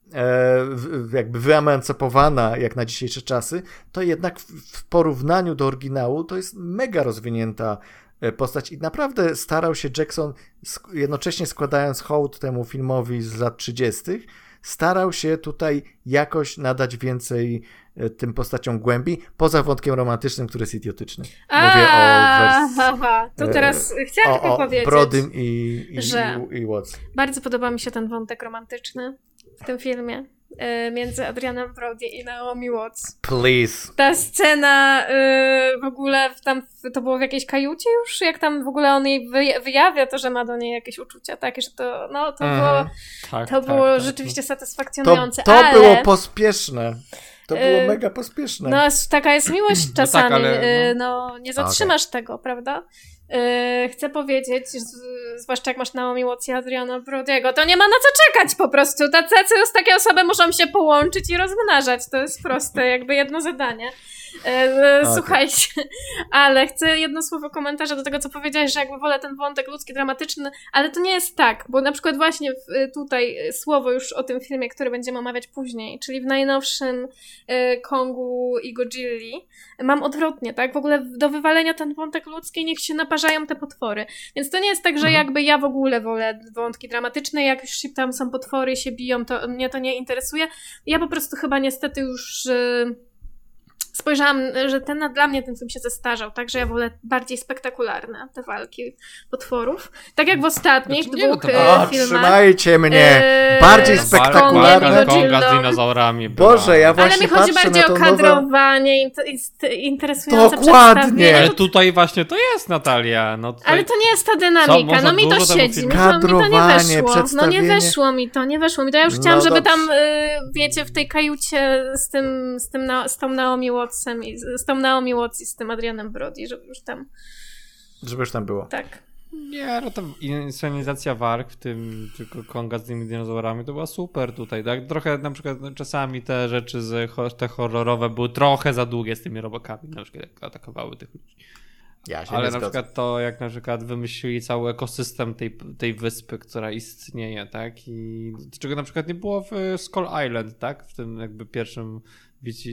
e, jakby wyemancypowana jak na dzisiejsze czasy, to jednak w, w porównaniu do oryginału to jest mega rozwinięta postać i naprawdę starał się Jackson, jednocześnie składając hołd temu filmowi z lat trzydziestych, starał się tutaj jakoś nadać więcej tym postaciom głębi, poza wątkiem romantycznym, który jest idiotyczny. Mówię A, o wersji... To teraz e, chciałam o, tylko o powiedzieć, Brodym i, i, że i, i Watts. Bardzo podoba mi się ten wątek romantyczny w tym filmie. Między Adrianem Brody i Naomi Watts. Please. Ta scena yy, w ogóle tam, to było w jakiejś kajucie już? Jak tam w ogóle on jej wyjawia to, że ma do niej jakieś uczucia takie, że to, no, to mhm. było, tak, to tak, było tak, rzeczywiście tak. satysfakcjonujące. To, to ale... było pospieszne. To było yy, mega pospieszne. No, taka jest miłość czasami. No, tak, ale, yy, no nie zatrzymasz okay. tego, prawda? Yy, chcę powiedzieć, z, zwłaszcza jak masz Naomi Watts i Adriana Brody'ego, to nie ma na co czekać po prostu. Tacy, takie osoby muszą się połączyć i rozmnażać. To jest proste, jakby jedno zadanie. Yy, okay. Słuchajcie, ale chcę jedno słowo komentarza do tego, co powiedziałeś, że jakby wolę ten wątek ludzki, dramatyczny, ale to nie jest tak, bo na przykład właśnie tutaj słowo już o tym filmie, który będziemy omawiać później, czyli w najnowszym yy, Kongu i Godzilli, mam odwrotnie, tak? W ogóle do wywalenia ten wątek ludzki, niech się naparzają te potwory. Więc to nie jest tak, że mhm. jakby ja w ogóle wolę wątki dramatyczne, jak już tam są potwory i się biją, to mnie to nie interesuje. Ja po prostu chyba niestety już... Yy, spojrzałam, że ten, dla mnie ten film się zestarzał, także ja wolę bardziej spektakularne te walki potworów. Tak jak w ostatnich znaczy, dwóch nie, to... o, filmach. Trzymajcie mnie! Yy, bardziej spektakularne. Konga z dinozaurami. Boże, ja właśnie ale mi chodzi bardziej o kadrowanie, nowe... interesujące przedstawienie. Ale tutaj właśnie to jest, Natalia. No tutaj... Ale to nie jest ta dynamika, co, no mi to siedzi, mi to, mi to nie weszło. No nie weszło mi to, nie weszło mi to. Ja już chciałam, no żeby tam, wiecie, w tej kajucie z tym, z tym na, z tą Naomi Wattsem i z tą Naomi Watts i z tym Adrianem Brody, żeby już tam... Żeby już tam było. Tak. Nie, no to inscenizacja walk, w tym tylko Konga z tymi dinozaurami, to była super tutaj, tak? Trochę na przykład czasami te rzeczy, z, te horrorowe były trochę za długie z tymi robokami, na przykład jak atakowały tych ludzi. Ja się Ale nie na zgodzę. przykład to, jak na przykład wymyślili cały ekosystem tej, tej wyspy, która istnieje, tak? I czego na przykład nie było w Skull Island, tak? W tym jakby pierwszym, wiecie,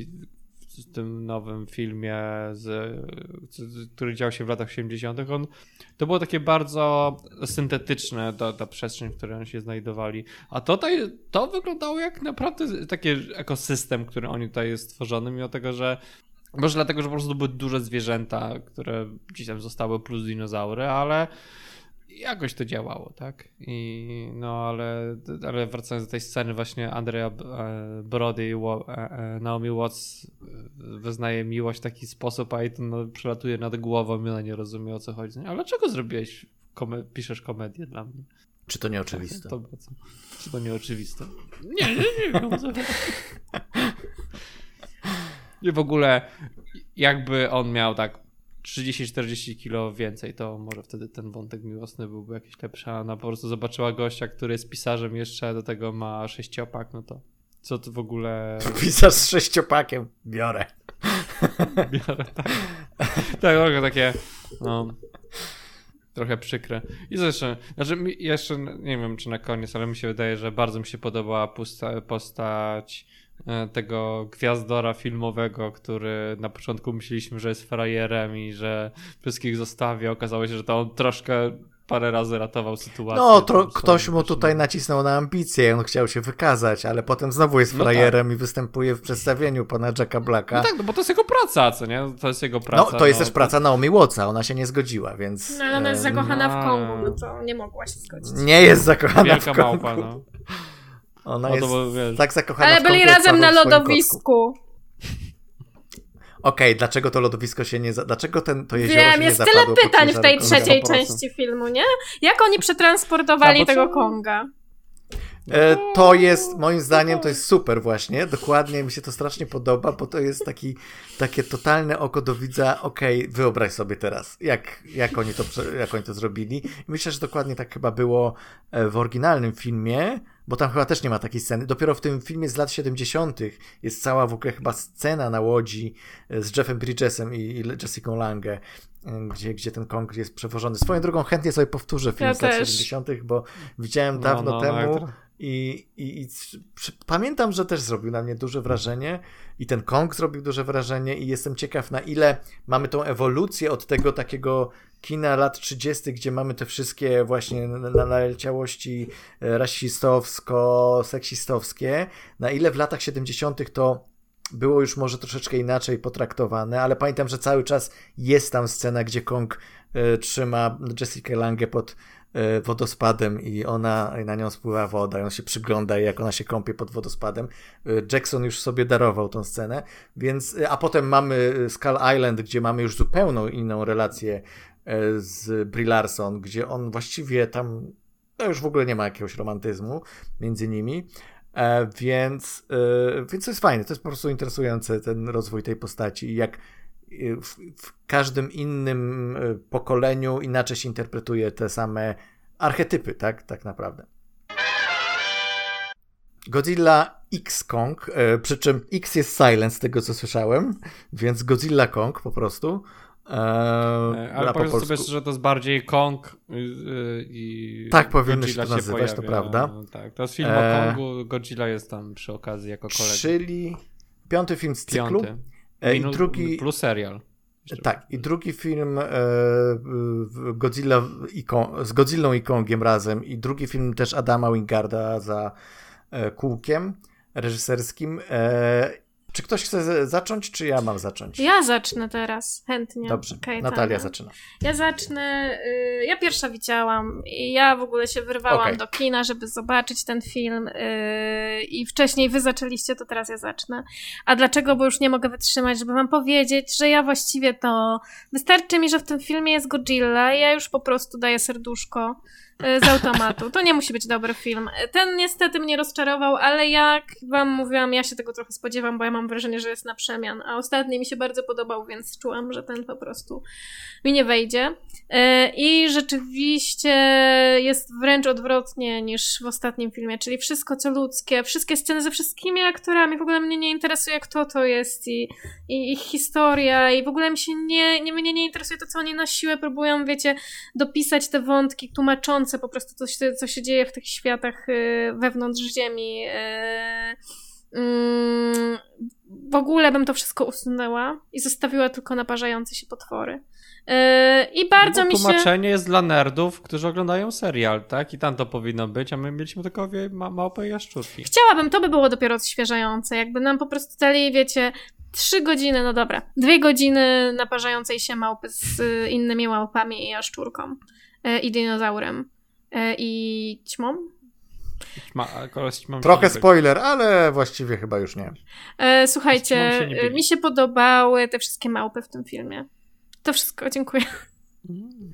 w tym nowym filmie, z, który dział się w latach osiemdziesiątych. On, to było takie bardzo syntetyczne, ta, ta przestrzeń, w której oni się znajdowali. A tutaj to wyglądało jak naprawdę taki ekosystem, który oni tutaj jest stworzony, mimo tego, że może dlatego, że po prostu były duże zwierzęta, które gdzieś tam zostały, plus dinozaury, ale jakoś to działało, tak? I no, ale, ale wracając do tej sceny właśnie Andrea Brody, Naomi Watts wyznaje miłość w taki sposób, a i to no, przelatuje nad głową i ona nie rozumie, o co chodzi. Ale dlaczego zrobiłeś, kome- piszesz komedię dla mnie? Czy to nieoczywiste? To, to, co? Czy to nieoczywiste? Nie, nie, nie wiem. I w ogóle jakby on miał tak trzydzieści czterdzieści kilo więcej, to może wtedy ten wątek miłosny byłby jakiś lepszy, a ona po prostu zobaczyła gościa, który jest pisarzem, jeszcze do tego ma sześciopak, no to co to w ogóle... Pisarz z sześciopakiem. Biorę. Biorę, tak. Tak, trochę takie, no, trochę przykre. I zresztą, znaczy jeszcze, nie wiem czy na koniec, ale mi się wydaje, że bardzo mi się podobała pusta, postać tego gwiazdora filmowego, który na początku myśleliśmy, że jest frajerem i że wszystkich zostawi. Okazało się, że to on troszkę parę razy ratował sytuację. No, to ktoś mu tutaj nacisnął na ambicje, on chciał się wykazać, ale potem znowu jest frajerem no tak. i występuje w przedstawieniu pana Jacka Blacka. No tak, no bo to jest jego praca, co nie? To jest jego praca. No, to jest no, też praca Naomi Watsa, ona się nie zgodziła, więc... No, ale ona jest zakochana no... w Kongu, no to nie mogła się zgodzić. Nie jest zakochana Wielka w Kongu. małpa, no. Ona no, jest bo, tak zakochana ale w Kongu, byli razem na lodowisku. Okej, okay, dlaczego to lodowisko się nie... Za... Dlaczego ten, to jezioro Wiem, się nie jest zapadło? tyle pytań w tej trzeciej części filmu, nie? Jak oni przetransportowali tego Konga? E, to jest, moim zdaniem, to jest super właśnie. Dokładnie, mi się to strasznie podoba, bo to jest taki, takie totalne oko do widza. Okej, okay, wyobraź sobie teraz, jak, jak, oni to, jak oni to zrobili. I myślę, że dokładnie tak chyba było w oryginalnym filmie, bo tam chyba też nie ma takiej sceny. Dopiero w tym filmie z lat siedemdziesiątych jest cała w ogóle chyba scena na łodzi z Jeffem Bridgesem i Jessicą Lange, gdzie, gdzie ten Kong jest przewożony. Swoją drogą chętnie sobie powtórzę film ja z lat też. siedemdziesiątych, bo widziałem no, dawno no, temu no, i, i, i przy, pamiętam, że też zrobił na mnie duże wrażenie i ten Kong zrobił duże wrażenie i jestem ciekaw, na ile mamy tą ewolucję od tego takiego kina lat trzydziestych, gdzie mamy te wszystkie właśnie naleciałości rasistowsko-seksistowskie, na ile w latach siedemdziesiątych to było już może troszeczkę inaczej potraktowane, ale pamiętam, że cały czas jest tam scena, gdzie Kong y, trzyma Jessica Lange pod y, wodospadem i ona, i na nią spływa woda i on się przygląda, jak ona się kąpie pod wodospadem. Y, Jackson już sobie darował tą scenę, więc, y, a potem mamy Skull Island, gdzie mamy już zupełną inną relację y, z Brie Larson, gdzie on właściwie tam, no już w ogóle nie ma jakiegoś romantyzmu między nimi. E, więc, e, więc to jest fajne, to jest po prostu interesujące, ten rozwój tej postaci i jak w, w każdym innym pokoleniu inaczej się interpretuje te same archetypy, tak, tak naprawdę. Godzilla X Kong, e, przy czym X jest silent z tego co słyszałem, więc Godzilla Kong po prostu. Eee, ale powiedz sobie, że to jest bardziej Kong yy, i tak powinno się to nazywać, to prawda. No, tak. To jest film eee, o Kongu, Godzilla jest tam przy okazji jako kolega. Czyli piąty film z cyklu. Piąty. E, i drugi, plus serial. Tak, i drugi film e, Godzilla i Kong, z Godzillą i Kongiem razem i drugi film też Adama Wingarda za e, kółkiem reżyserskim. E, Czy ktoś chce zacząć, czy ja mam zacząć? Ja zacznę teraz, chętnie. Dobrze, okay, Natalia tak. zaczyna. Ja zacznę, y, ja pierwsza widziałam i ja w ogóle się wyrwałam okay. do kina, żeby zobaczyć ten film y, i wcześniej wy zaczęliście, to teraz ja zacznę. A dlaczego? Bo już nie mogę wytrzymać, żeby wam powiedzieć, że ja właściwie to, wystarczy mi, że w tym filmie jest Godzilla i ja już po prostu daję serduszko z automatu. To nie musi być dobry film. Ten niestety mnie rozczarował, ale jak wam mówiłam, ja się tego trochę spodziewam, bo ja mam wrażenie, że jest na przemian, a ostatni mi się bardzo podobał, więc czułam, że ten po prostu mi nie wejdzie. I rzeczywiście jest wręcz odwrotnie niż w ostatnim filmie, czyli wszystko co ludzkie, wszystkie sceny ze wszystkimi aktorami, w ogóle mnie nie interesuje kto to jest i, i ich historia i w ogóle mi się nie, nie, mnie nie interesuje to, co oni na siłę próbują, wiecie, dopisać te wątki tłumaczące po prostu co się, co się dzieje w tych światach yy, wewnątrz ziemi. Yy, yy, w ogóle bym to wszystko usunęła i zostawiła tylko naparzające się potwory. Yy, I bardzo no mi się... Tłumaczenie jest dla nerdów, którzy oglądają serial, tak? I tam to powinno być, a my mieliśmy tylko ma- małpę i jaszczurki. Chciałabym, to by było dopiero odświeżające, jakby nam po prostu dali, wiecie, trzy godziny, no dobra, dwie godziny naparzającej się małpy z innymi małpami i jaszczurką. i dinozaurem i ćmą. Ćma, ćmą Trochę spoiler, ale właściwie chyba już nie. Słuchajcie, się mi się podobały te wszystkie małpy w tym filmie. To wszystko, dziękuję. Mm.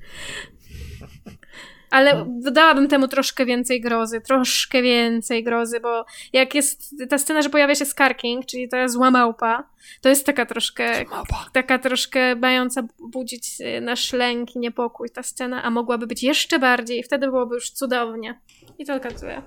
Ale dodałabym temu troszkę więcej grozy, troszkę więcej grozy, bo jak jest ta scena, że pojawia się Scar King, czyli ta zła małpa, to jest taka troszkę, taka troszkę mająca budzić nasz lęk i niepokój ta scena, a mogłaby być jeszcze bardziej i wtedy byłoby już cudownie. I to okazuję.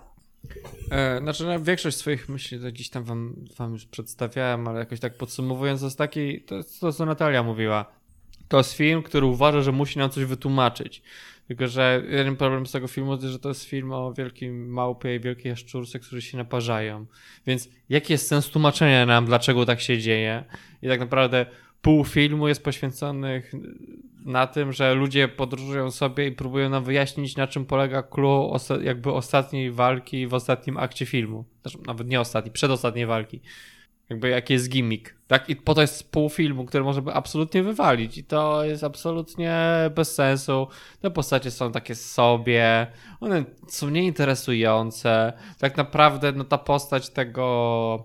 E, znaczy, no, większość swoich myśli to gdzieś tam wam, wam już przedstawiałem, ale jakoś tak podsumowując, to jest taki, to jest to, co Natalia mówiła. To jest film, który uważa, że musi nam coś wytłumaczyć. Tylko że jeden problem z tego filmu jest, że to jest film o wielkim małpie i wielkiej jaszczurce, którzy się naparzają. Więc jaki jest sens tłumaczenia nam, dlaczego tak się dzieje? I tak naprawdę pół filmu jest poświęconych na tym, że ludzie podróżują sobie i próbują nam wyjaśnić, na czym polega clue osa- jakby ostatniej walki w ostatnim akcie filmu. Znaczy, nawet nie ostatniej, przedostatniej walki. Jakby jaki jest gimmick, tak? I po to jest pół filmu, który można by absolutnie wywalić i to jest absolutnie bez sensu. Te postacie są takie sobie, one są nieinteresujące. Tak naprawdę no ta postać tego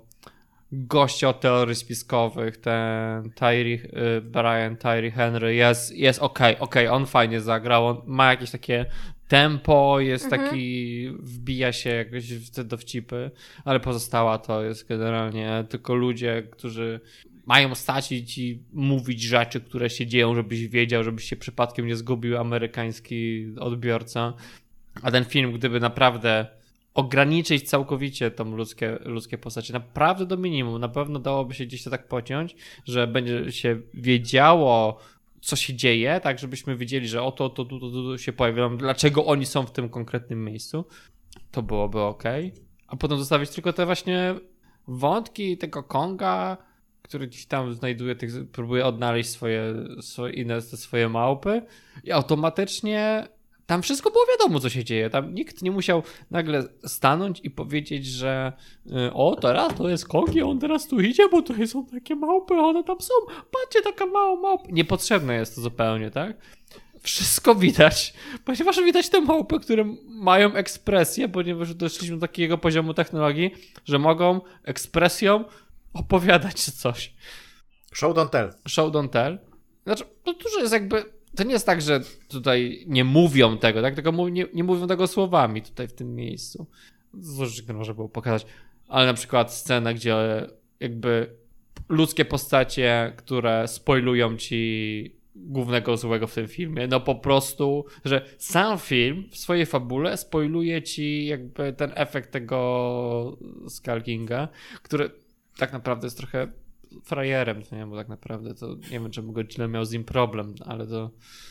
gościa od teorii spiskowych, ten Tyree, Brian Tyree Henry jest, jest okej, okay, okej, okay, on fajnie zagrał, on ma jakieś takie tempo, jest mhm. taki, wbija się jakoś w te dowcipy, ale pozostała to jest generalnie tylko ludzie, którzy mają stacić i mówić rzeczy, które się dzieją, żebyś wiedział, żebyś się przypadkiem nie zgubił, amerykański odbiorca. A ten film, gdyby naprawdę ograniczyć całkowicie tą ludzkie, ludzkie postacie, naprawdę do minimum, na pewno dałoby się gdzieś to tak pociąć, że będzie się wiedziało, co się dzieje, tak żebyśmy wiedzieli, że oto, to, tu, to, tu się pojawią, dlaczego oni są w tym konkretnym miejscu, to byłoby okej. Okay. A potem zostawić tylko te właśnie wątki tego Konga, który gdzieś tam znajduje, tych, próbuje odnaleźć swoje, swoje inne te swoje małpy i automatycznie tam wszystko było wiadomo, co się dzieje. Tam nikt nie musiał nagle stanąć i powiedzieć, że o, teraz to jest Kong i on teraz tu idzie, bo tutaj są takie małpy, one tam są. Patrzcie, taka mała małpa. Niepotrzebne jest to zupełnie, tak? Wszystko widać, ponieważ widać te małpy, które mają ekspresję, ponieważ doszliśmy do takiego poziomu technologii, że mogą ekspresją opowiadać coś. Show don't tell. Show don't tell. Znaczy, to dużo jest jakby... To nie jest tak, że tutaj nie mówią tego, tak? Tylko mów, nie, nie mówią tego słowami tutaj w tym miejscu. To rzeczy, które można było pokazać. Ale na przykład scena, gdzie jakby ludzkie postacie, które spoilują ci głównego złego w tym filmie, no po prostu, że sam film w swojej fabule spoiluje ci jakby ten efekt tego Skull Kinga, który tak naprawdę jest trochę frajerem, to nie, bo tak naprawdę to nie wiem, czemu Godzilla miał z nim problem, ale to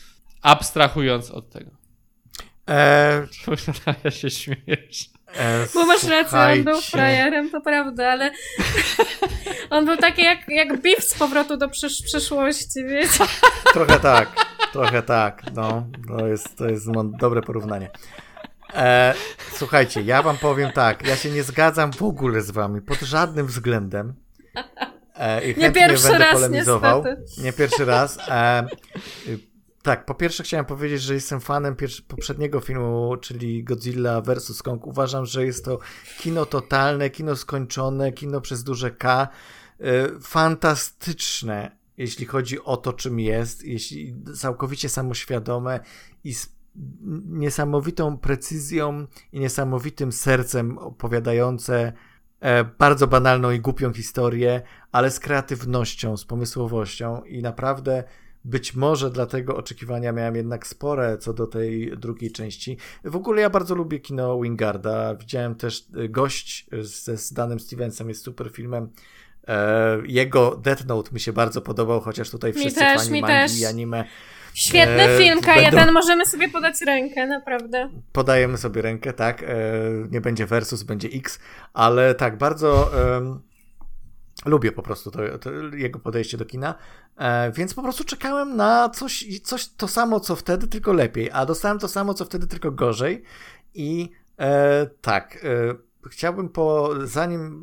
abstrahując od tego. Eee... Ja się śmiejesz. Eee, bo masz rację, on był frajerem, to prawda, ale on był taki jak, jak Biff z powrotu do przysz- przyszłości, wiecie? Trochę tak, trochę tak, no, to jest, to jest dobre porównanie. Eee, słuchajcie, ja wam powiem tak, ja się nie zgadzam w ogóle z wami, pod żadnym względem. E, i nie pierwszy będę raz, polemizował. niestety. Nie pierwszy raz. E, tak, po pierwsze chciałem powiedzieć, że jestem fanem pierwszy, poprzedniego filmu, czyli Godzilla versus Kong. Uważam, że jest to kino totalne, kino skończone, kino przez duże K. E, fantastyczne, jeśli chodzi o to, czym jest, jeśli całkowicie samoświadome i z niesamowitą precyzją i niesamowitym sercem opowiadające bardzo banalną i głupią historię, ale z kreatywnością, z pomysłowością i naprawdę być może dlatego oczekiwania miałem jednak spore co do tej drugiej części. W ogóle ja bardzo lubię kino Wingarda. Widziałem też Gość ze z Danem Stevensem, jest super filmem. Jego Death Note mi się bardzo podobał, chociaż tutaj wszyscy też, fani mangi i anime. Świetny e, film, K jeden, będą... możemy sobie podać rękę, naprawdę. Podajemy sobie rękę, tak. E, nie będzie versus, będzie X, ale tak, bardzo e, lubię po prostu to, to, jego podejście do kina, e, więc po prostu czekałem na coś, coś to samo, co wtedy, tylko lepiej, a dostałem to samo, co wtedy, tylko gorzej i e, tak, e, chciałbym po, zanim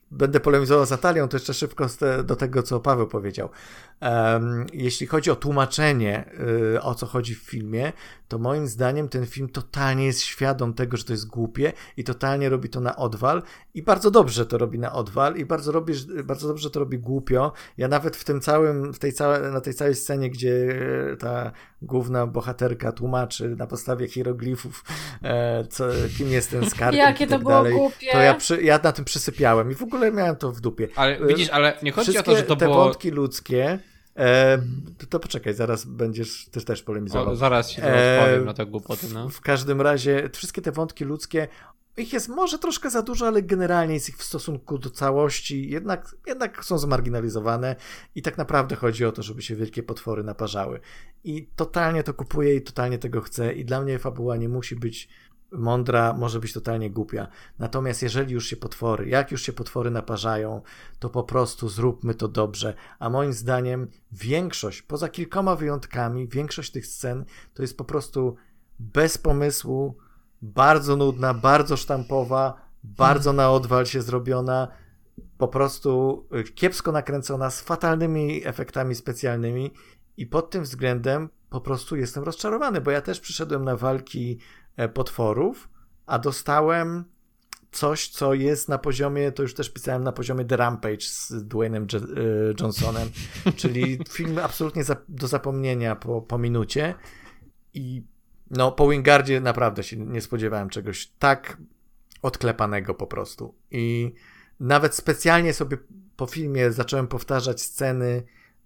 będę polemizował z Natalią, to jeszcze szybko te, do tego, co Paweł powiedział. Um, jeśli chodzi o tłumaczenie, y, o co chodzi w filmie, to moim zdaniem ten film totalnie jest świadom tego, że to jest głupie i totalnie robi to na odwal i bardzo dobrze to robi na odwal i bardzo, robi, bardzo dobrze to robi głupio. Ja nawet w tym całym, w tej całe, na tej całej scenie, gdzie ta główna bohaterka tłumaczy na podstawie hieroglifów, e, co, kim jest ten skarbnik Jakie i tak to było dalej, głupie. to ja, przy, ja na tym przysypiałem i w ogóle miałem to w dupie. Ale widzisz, ale nie chodzi Wszystkie o to, że to te było... wątki ludzkie, e, to, to poczekaj, zaraz będziesz ty też polemizował. O, zaraz się odpowiem e, na te głupoty. No. W, w każdym razie wszystkie te wątki ludzkie, ich jest może troszkę za dużo, ale generalnie jest ich w stosunku do całości, jednak, jednak są zmarginalizowane i tak naprawdę chodzi o to, żeby się wielkie potwory naparzały. I totalnie to kupuję i totalnie tego chcę i dla mnie fabuła nie musi być mądra, może być totalnie głupia. Natomiast jeżeli już się potwory, jak już się potwory naparzają, to po prostu zróbmy to dobrze. A moim zdaniem większość, poza kilkoma wyjątkami, większość tych scen to jest po prostu bez pomysłu, bardzo nudna, bardzo sztampowa, bardzo na odwal się zrobiona, po prostu kiepsko nakręcona, z fatalnymi efektami specjalnymi i pod tym względem po prostu jestem rozczarowany, bo ja też przyszedłem na walki potworów, a dostałem coś, co jest na poziomie, to już też pisałem, na poziomie The Rampage z Dwayne'em Johnsonem, czyli film absolutnie za, do zapomnienia po, po minucie i no po Wingardzie naprawdę się nie spodziewałem czegoś tak odklepanego po prostu i nawet specjalnie sobie po filmie zacząłem powtarzać sceny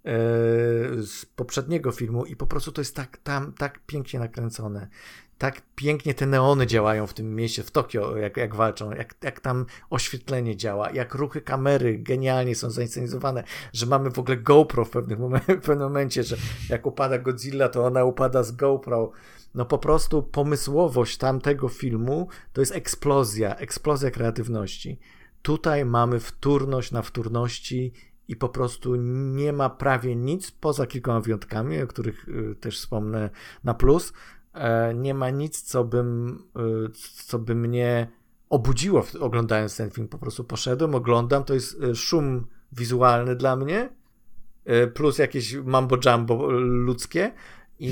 z poprzedniego filmu i po prostu to jest tak tam tak pięknie nakręcone. Tak pięknie te neony działają w tym mieście, w Tokio, jak, jak walczą, jak, jak tam oświetlenie działa, jak ruchy kamery genialnie są zainscenizowane, że mamy w ogóle GoPro w pewnym, momencie, w pewnym momencie, że jak upada Godzilla, to ona upada z GoPro. No po prostu pomysłowość tamtego filmu to jest eksplozja, eksplozja kreatywności. Tutaj mamy wtórność na wtórności i po prostu nie ma prawie nic, poza kilkoma wyjątkami, o których też wspomnę na plus. Nie ma nic, co bym, co by mnie obudziło oglądając ten film. Po prostu poszedłem, oglądam, to jest szum wizualny dla mnie, plus jakieś mambo jumbo ludzkie i,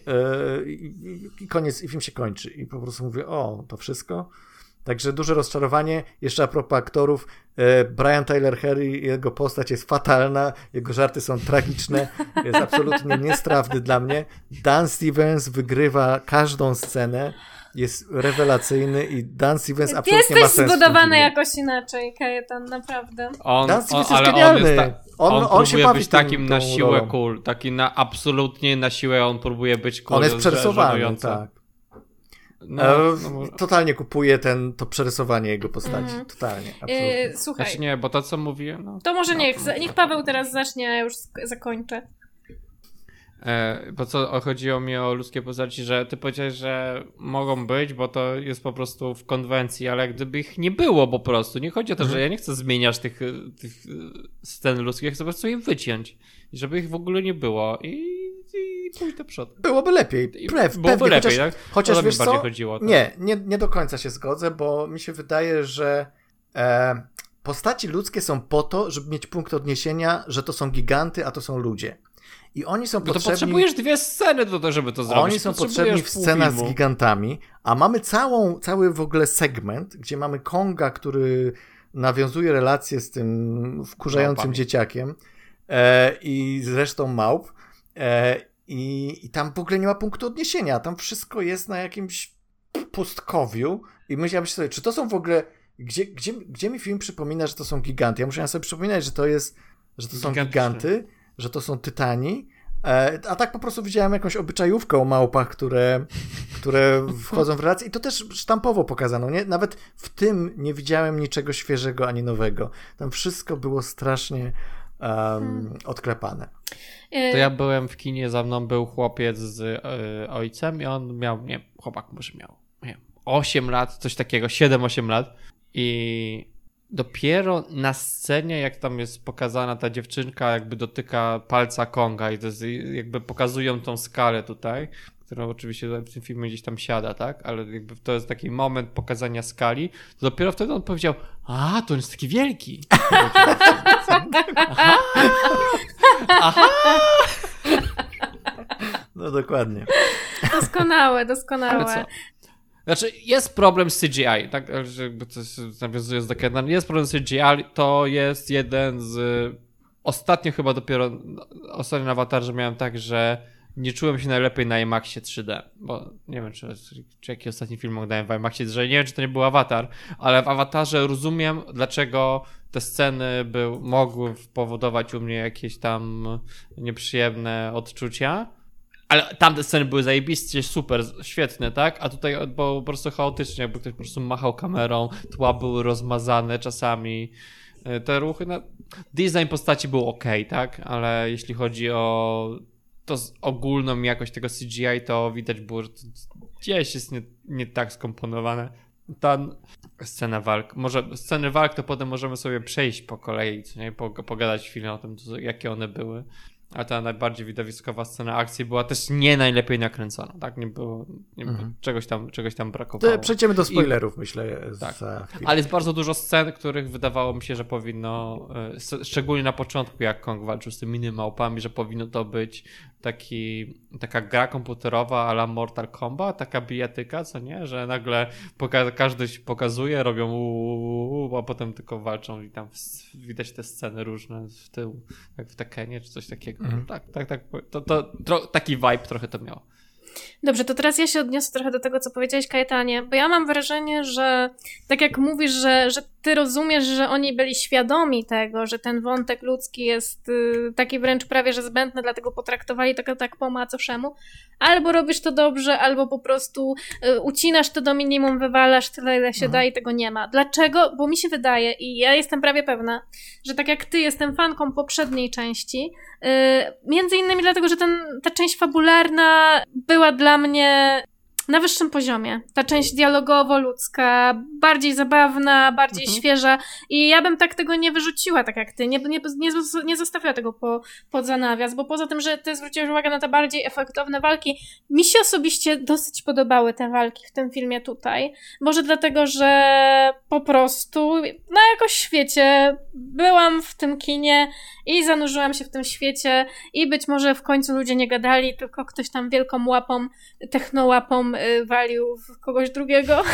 i, i koniec, i film się kończy. I po prostu mówię, o, to wszystko? Także duże rozczarowanie. Jeszcze a propos aktorów, Brian Tyler Henry, jego postać jest fatalna, jego żarty są tragiczne, jest absolutnie niestrawny dla mnie. Dan Stevens wygrywa każdą scenę, jest rewelacyjny i Dan Stevens absolutnie ma sens. Jesteś zbudowany jakoś inaczej, Kajetan, naprawdę. On, Dan Stevens on, jest ale genialny. On, jest ta, on, on, on, on próbuje się być tym, takim na siłę rolą. cool, taki na absolutnie na siłę on próbuje być cool. On jest przerysowany, tak. No, no, totalnie kupuję ten, to przerysowanie jego postaci. Mm. Totalnie, absolutnie. Yy, słuchaj. Znaczy nie, bo to co mówiłem... No, to może no, niech, no, niech Paweł teraz zacznie, a ja już zakończę. E, bo co chodziło mi o ludzkie postaci, że ty powiedziałeś, że mogą być, bo to jest po prostu w konwencji, ale gdyby ich nie było po prostu, nie chodzi o to, mm. że ja nie chcę zmieniać tych, tych scen ludzkich, ja chcę po prostu je wyciąć, żeby ich w ogóle nie było i i pójść do przodu. Byłoby lepiej. Pre- Byłoby pewnie, lepiej, chociaż, tak? Chociaż to wiesz bardziej co? chodziło. Tak? Nie, nie, nie do końca się zgodzę, bo mi się wydaje, że e, postaci ludzkie są po to, żeby mieć punkt odniesienia, że to są giganty, a to są ludzie. I oni są no potrzebni... to potrzebujesz dwie sceny do tego, żeby to zrobić. Oni są potrzebni w scenach filmu. z gigantami, a mamy całą, cały w ogóle segment, gdzie mamy Konga, który nawiązuje relacje z tym wkurzającym no, dzieciakiem e, i z resztą małp. E, I, I tam w ogóle nie ma punktu odniesienia. Tam wszystko jest na jakimś pustkowiu i myślałem sobie, czy to są w ogóle... Gdzie, gdzie, gdzie mi film przypomina, że to są giganty? Ja musiałem sobie przypominać, że to jest, że to są giganty, że to są tytani, e, a tak po prostu widziałem jakąś obyczajówkę o małpach, które, które wchodzą w relacje i to też sztampowo pokazano. Nie? Nawet w tym nie widziałem niczego świeżego ani nowego. Tam wszystko było strasznie um, hmm. odklepane. To ja byłem w kinie, za mną był chłopiec z y, ojcem i on miał, nie chłopak może miał nie, osiem lat, coś takiego, siedem osiem lat i dopiero na scenie, jak tam jest pokazana ta dziewczynka, jakby dotyka palca Konga i to jest, jakby pokazują tą skalę tutaj, która oczywiście w tym filmie gdzieś tam siada, tak? Ale jakby to jest taki moment pokazania skali, to dopiero wtedy on powiedział, a, to on jest taki wielki. Aha! Aha! No dokładnie. Doskonałe, doskonałe. Znaczy, jest problem z C G I, tak? Jakby to nawiązując do Kenan, jest problem z C G I, to jest jeden z... Ostatnio chyba dopiero, ostatnio na Awatarze miałem tak, że nie czułem się najlepiej na IMAXie trzy D, bo nie wiem, czy, czy jaki ostatni film oglądałem w IMAXie, że nie wiem, czy to nie był Awatar, ale w Awatarze rozumiem, dlaczego te sceny był, mogły powodować u mnie jakieś tam nieprzyjemne odczucia. Ale tamte sceny były zajebiście super, świetne, tak? A tutaj było po prostu chaotycznie, jakby ktoś po prostu machał kamerą, tła były rozmazane czasami. Te ruchy, no, design postaci był okej, tak? Ale jeśli chodzi o to ogólną jakość tego C G I, to widać było, że to gdzieś jest nie, nie tak skomponowane. Ta scena walk, może sceny walk to potem możemy sobie przejść po kolei, co nie? Pogadać chwilę o tym, co, jakie one były. A ta najbardziej widowiskowa scena akcji była też nie najlepiej nakręcona, tak? Nie było, nie było mhm. czegoś, tam, czegoś tam brakowało. To przejdziemy do spoilerów, I, myślę. Tak. Za chwilę. Ale jest bardzo dużo scen, których wydawało mi się, że powinno, szczególnie na początku, jak Kong walczył z tymi małpami, że powinno to być taki, taka gra komputerowa a la Mortal Kombat, taka bijatyka, co nie? Że nagle poka- każdy się pokazuje, robią uuu, a potem tylko walczą i tam w, widać te sceny różne w tył, jak w Tekkenie czy coś takiego. Mhm. Tak, tak, tak. To, to, to, taki vibe trochę to miało. Dobrze, to teraz ja się odniosę trochę do tego, co powiedziałeś, Kajetanie, bo ja mam wrażenie, że tak jak mówisz, że, że ty rozumiesz, że oni byli świadomi tego, że ten wątek ludzki jest y, taki wręcz prawie, że zbędny, dlatego potraktowali tak, tak po macoszemu. Albo robisz to dobrze, albo po prostu y, ucinasz to do minimum, wywalasz tyle, ile się mhm. da i tego nie ma. Dlaczego? Bo mi się wydaje i ja jestem prawie pewna, że tak jak ty jestem fanką poprzedniej części, y, między innymi dlatego, że ten, ta część fabularna była dla mnie na wyższym poziomie. Ta część dialogowo-ludzka, bardziej zabawna, bardziej mhm. świeża i ja bym tak tego nie wyrzuciła, tak jak ty. Nie, nie, nie, nie zostawiła tego po, pod zanawias, bo poza tym, że ty zwróciłeś uwagę na te bardziej efektowne walki, mi się osobiście dosyć podobały te walki w tym filmie tutaj. Może dlatego, że po prostu na jakoś świecie byłam w tym kinie i zanurzyłam się w tym świecie i być może w końcu ludzie nie gadali, tylko ktoś tam wielką łapą, technołapą y, walił w kogoś drugiego.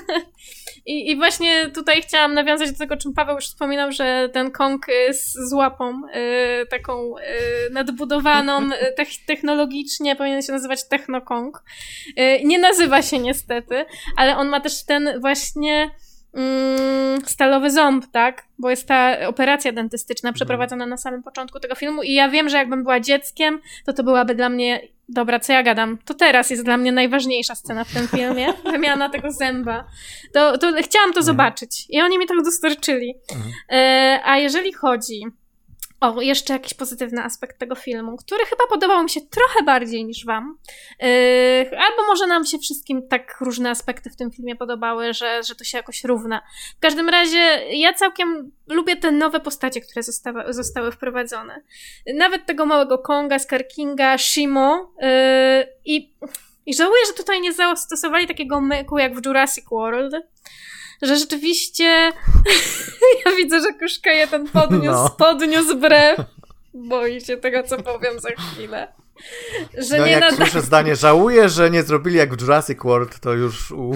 I, I właśnie tutaj chciałam nawiązać do tego, o czym Paweł już wspominał, że ten Kong z, z łapą y, taką y, nadbudowaną te, technologicznie, powinien się nazywać Techno-Kong. Y, nie nazywa się niestety, ale on ma też ten właśnie Mm, stalowy ząb, tak? Bo jest ta operacja dentystyczna przeprowadzona na samym początku tego filmu i ja wiem, że jakbym była dzieckiem, to to byłaby dla mnie, dobra, co ja gadam, to teraz jest dla mnie najważniejsza scena w tym filmie, wymiana tego zęba. To, to chciałam to zobaczyć i oni mi tak dostarczyli. E, a jeżeli chodzi o jeszcze jakiś pozytywny aspekt tego filmu, który chyba podobał mi się trochę bardziej niż wam. Yy, albo może nam się wszystkim tak różne aspekty w tym filmie podobały, że, że to się jakoś równa. W każdym razie ja całkiem lubię te nowe postacie, które zostały, zostały wprowadzone. Nawet tego małego Konga, Scar Kinga, Shimo yy, i, i żałuję, że tutaj nie zastosowali takiego myku jak w Jurassic World, że rzeczywiście ja widzę, że Kuszka je ten podniósł, no. podniósł brew. Boi się tego, co powiem za chwilę. Że no nie jak nada... słyszę zdanie, żałuję, że nie zrobili jak w Jurassic World, to już uu.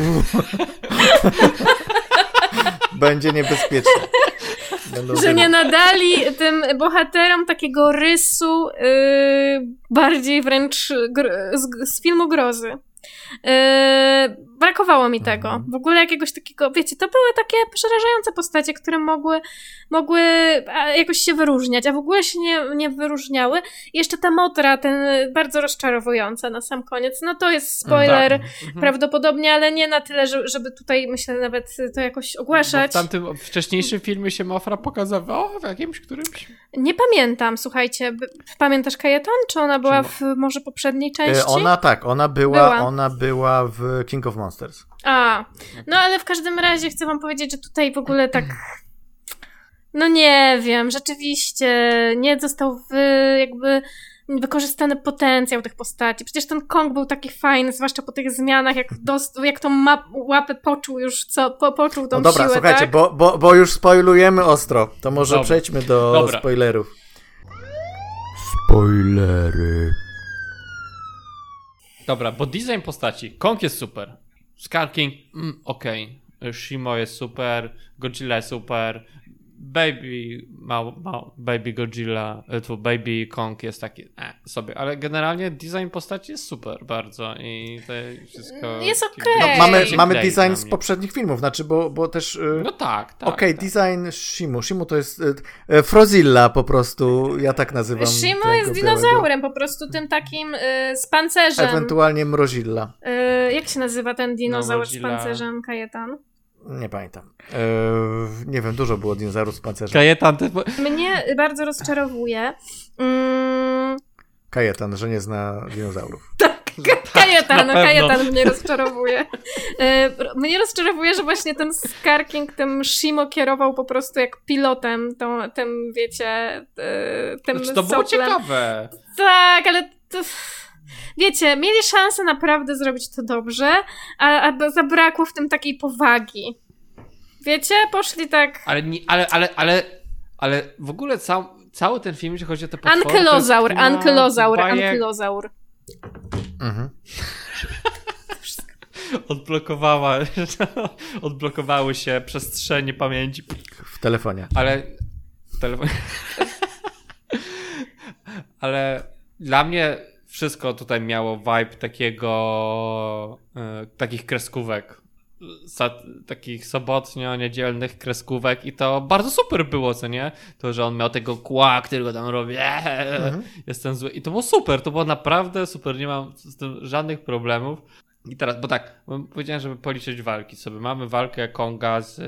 Będzie niebezpiecznie. Będą że nie nadali tym bohaterom takiego rysu yy, bardziej wręcz gr- z, z filmu grozy. Yy, brakowało mi tego. Mhm. W ogóle jakiegoś takiego, wiecie, to były takie przerażające postacie, które mogły, mogły jakoś się wyróżniać, a w ogóle się nie, nie wyróżniały. I jeszcze ta Motra, ten bardzo rozczarowująca na sam koniec, no to jest spoiler mhm. prawdopodobnie, ale nie na tyle, żeby tutaj, myślę, nawet to jakoś ogłaszać. Bo w tamtym wcześniejszym filmie się Mothra pokazywała w jakimś którymś? Nie pamiętam, słuchajcie. Pamiętasz Kajetan? Czy ona była w może poprzedniej części? Ona tak, ona była, była. ona była w King of Monsters. A, no ale w każdym razie chcę wam powiedzieć, że tutaj w ogóle tak no nie wiem, rzeczywiście nie został wy, jakby wykorzystany potencjał tych postaci. Przecież ten Kong był taki fajny, zwłaszcza po tych zmianach, jak, dost, jak tą map, łapę poczuł już, co, po, poczuł tą no dobra, siłę, słuchajcie, tak? bo, bo, bo już spoilujemy ostro, to może dobra. przejdźmy do dobra. spoilerów. Spoilery. Dobra, bo design postaci. Kong jest super. Scar King, mm, okej. Okay. Shimo jest super. Godzilla jest super. Baby, ma, ma, Baby Godzilla, tu Baby Kong jest taki eh, sobie, ale generalnie design postaci jest super bardzo i to wszystko... Jest okej. Okay. No, mamy mamy design z poprzednich filmów, znaczy, bo, bo też... No tak, tak. Okej, okay, tak. design Shimo. Shimo to jest e, Frozilla po prostu, ja tak nazywam. Shimo jest dinozaurem białego. Po prostu, tym takim y, z pancerzem. Ewentualnie Mrozilla. Y, jak się nazywa ten dinozaur no, z pancerzem, Kajetan? Nie pamiętam. Eee, nie wiem, dużo było dinozaurów z pancerzem. Kajetan. Ty... Mnie bardzo rozczarowuje. Mm... Kajetan, że nie zna dinozaurów. Tak, Kajetan, Kajetan mnie rozczarowuje. E, mnie rozczarowuje, że właśnie ten Scar King tym Shimo kierował po prostu jak pilotem, tą, tym, wiecie, e, tym znaczy, to było soplem. Ciekawe. Tak, ale to... Wiecie, mieli szansę naprawdę zrobić to dobrze, a, a zabrakło w tym takiej powagi. Wiecie, poszli tak... Ale, nie, ale, ale, ale, ale w ogóle cał, cały ten film, jeśli chodzi o te potwory... Ankylozaur, ankylozaur, ankylozaur. Mhm. Odblokowała, odblokowały się przestrzenie pamięci. W telefonie. Ale... W telefonie. Ale dla mnie... Wszystko tutaj miało vibe takiego, e, takich kreskówek, Sa, takich sobotnio-niedzielnych kreskówek i to bardzo super było, co nie? To, że on miał tego kła, którego tam robi, eee, mhm. jestem zły. I to było super, to było naprawdę super, nie mam z tym żadnych problemów. I teraz, bo tak, powiedziałem, żeby policzyć walki sobie. Mamy walkę Konga z,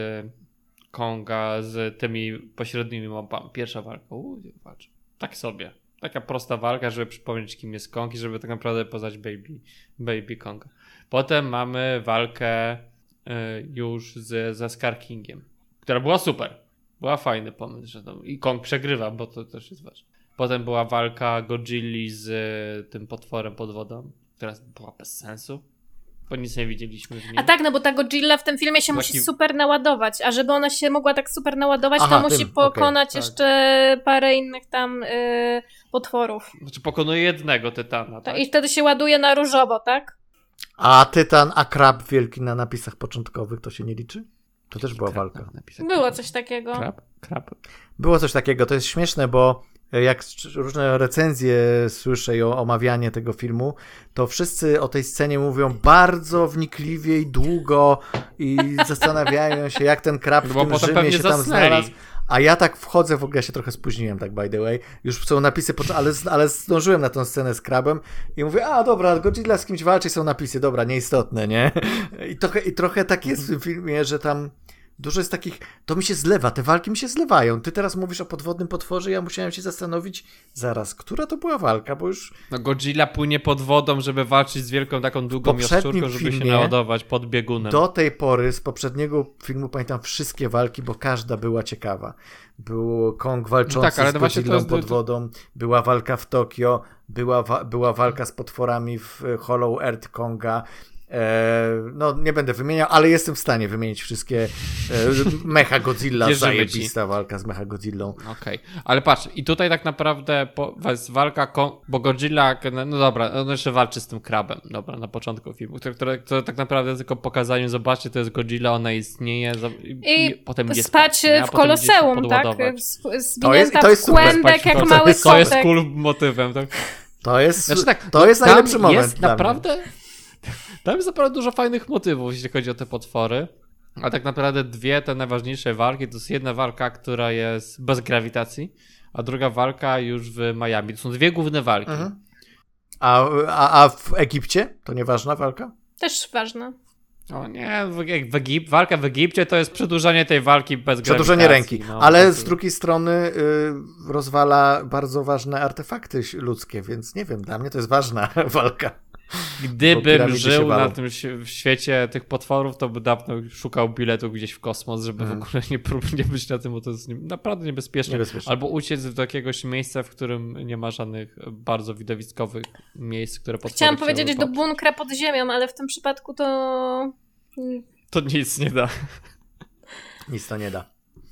Konga z tymi pośrednimi mobami. Pierwsza walka, uuu, walcz. Tak sobie. Taka prosta walka, żeby przypomnieć, kim jest Kong i żeby tak naprawdę poznać Baby, Baby Konga. Potem mamy walkę y, już z, ze Scar Kingiem, która była super. Była fajny pomysł, że to, i Kong przegrywa, bo to też jest ważne. Potem była walka Godzilli z y, tym potworem pod wodą, która była bez sensu, bo nic nie widzieliśmy w niej. A tak, no bo ta Godzilla w tym filmie się Taki... musi super naładować, a żeby ona się mogła tak super naładować, Aha, to musi tym. pokonać okay, jeszcze tak. parę innych tam y, potworów. Znaczy pokonuje jednego tytana, tak? I wtedy się ładuje na różowo, tak? A tytan, a krab wielki na napisach początkowych, to się nie liczy? To też była krab walka. Było coś takiego. Krab? Krab? Było coś takiego, to jest śmieszne, bo jak różne recenzje słyszę i omawianie tego filmu, to wszyscy o tej scenie mówią bardzo wnikliwie i długo i zastanawiają się, jak ten krab w bo tym Rzymie się tam zasnęli. znalazł. A ja tak wchodzę, w ogóle ja się trochę spóźniłem, tak by the way. Już są napisy, ale, ale zdążyłem na tą scenę z krabem i mówię, a dobra, Godzilla z kimś walczy, są napisy, dobra, nieistotne, nie? I trochę, i trochę tak jest w filmie, że tam dużo jest takich, to mi się zlewa, te walki mi się zlewają. Ty teraz mówisz o podwodnym potworze, ja musiałem się zastanowić, zaraz, która to była walka, bo już... No Godzilla płynie pod wodą, żeby walczyć z wielką taką długą jaszczurką, żeby się naładować pod biegunem. Do tej pory, z poprzedniego filmu pamiętam wszystkie walki, bo każda była ciekawa. Był Kong walczący no tak, ale z Godzillą jest... pod wodą, była walka w Tokio, była, wa- była walka z potworami w Hollow Earth Konga. No nie będę wymieniał, ale jestem w stanie wymienić wszystkie. Mecha Godzilla, zajebista walka z Mecha Godzillą. Okej, okay. Ale patrz, i tutaj tak naprawdę po, jest walka, bo Godzilla, no dobra, on jeszcze walczy z tym krabem, dobra, na początku filmu, które, które, które tak naprawdę tylko pokazaniem, zobaczcie, to jest Godzilla, ona istnieje i, i, i potem idzie spać spać, w Koloseum, tak? Zwinięta to jest, to w kłębek jak mały kotek. To jest cool motywem, tak? To jest, znaczy, tak, to jest najlepszy moment jest naprawdę... Tam jest naprawdę dużo fajnych motywów, jeśli chodzi o te potwory. A tak naprawdę dwie te najważniejsze walki to jest jedna walka, która jest bez grawitacji, a druga walka już w Miami. To są dwie główne walki. Mhm. A, a, a w Egipcie? To nieważna walka? Też ważna. O nie, w, w Egip, walka w Egipcie to jest przedłużenie tej walki bez przedłużenie grawitacji. Przedłużenie ręki, no, ale z drugiej strony y, rozwala bardzo ważne artefakty ludzkie, więc nie wiem, dla mnie to jest ważna walka. Gdybym żył na tym w świecie tych potworów, to by dawno szukał biletu gdzieś w kosmos, żeby hmm. w ogóle nie, nie być na tym, bo to jest naprawdę niebezpieczne. niebezpieczne. Albo uciec do jakiegoś miejsca, w którym nie ma żadnych bardzo widowiskowych miejsc, które potwory Chciałam powiedzieć do bunkra pod ziemią, ale w tym przypadku to... To nic nie da. Nic to nie da.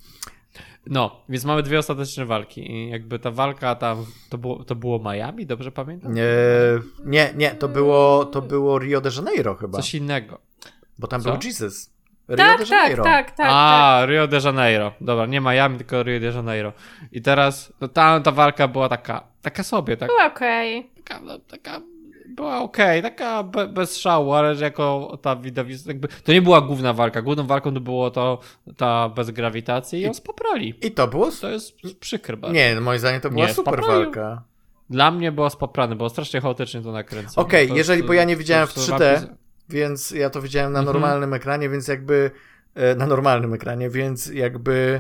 No, więc mamy dwie ostateczne walki i jakby ta walka tam, to było, to było Miami, dobrze pamiętam? Nie, nie, nie, to było, to było Rio de Janeiro chyba. Coś innego. Bo tam Co? był Jesus. Rio tak, de Janeiro. tak, tak, tak. A, tak. Rio de Janeiro. Dobra, nie Miami, tylko Rio de Janeiro. I teraz, no ta, ta walka była taka, taka sobie, tak? Była okej. Okay. Taka, no, taka... Była okej, okay, taka be, bez szału, ale jako ta widowiska, jakby to nie była główna walka. Główną walką to było to ta bez grawitacji i ją spoprali. I to było? To jest przykre bardzo. Nie, moim zdaniem to była nie, super spoprali. walka. Dla mnie było spoprane, było strasznie chaotycznie to nakręcone. Okej, okay, jeżeli, to, bo ja nie widziałem w trzy D, walki... więc ja to widziałem na mhm. normalnym ekranie, więc jakby na normalnym ekranie, więc jakby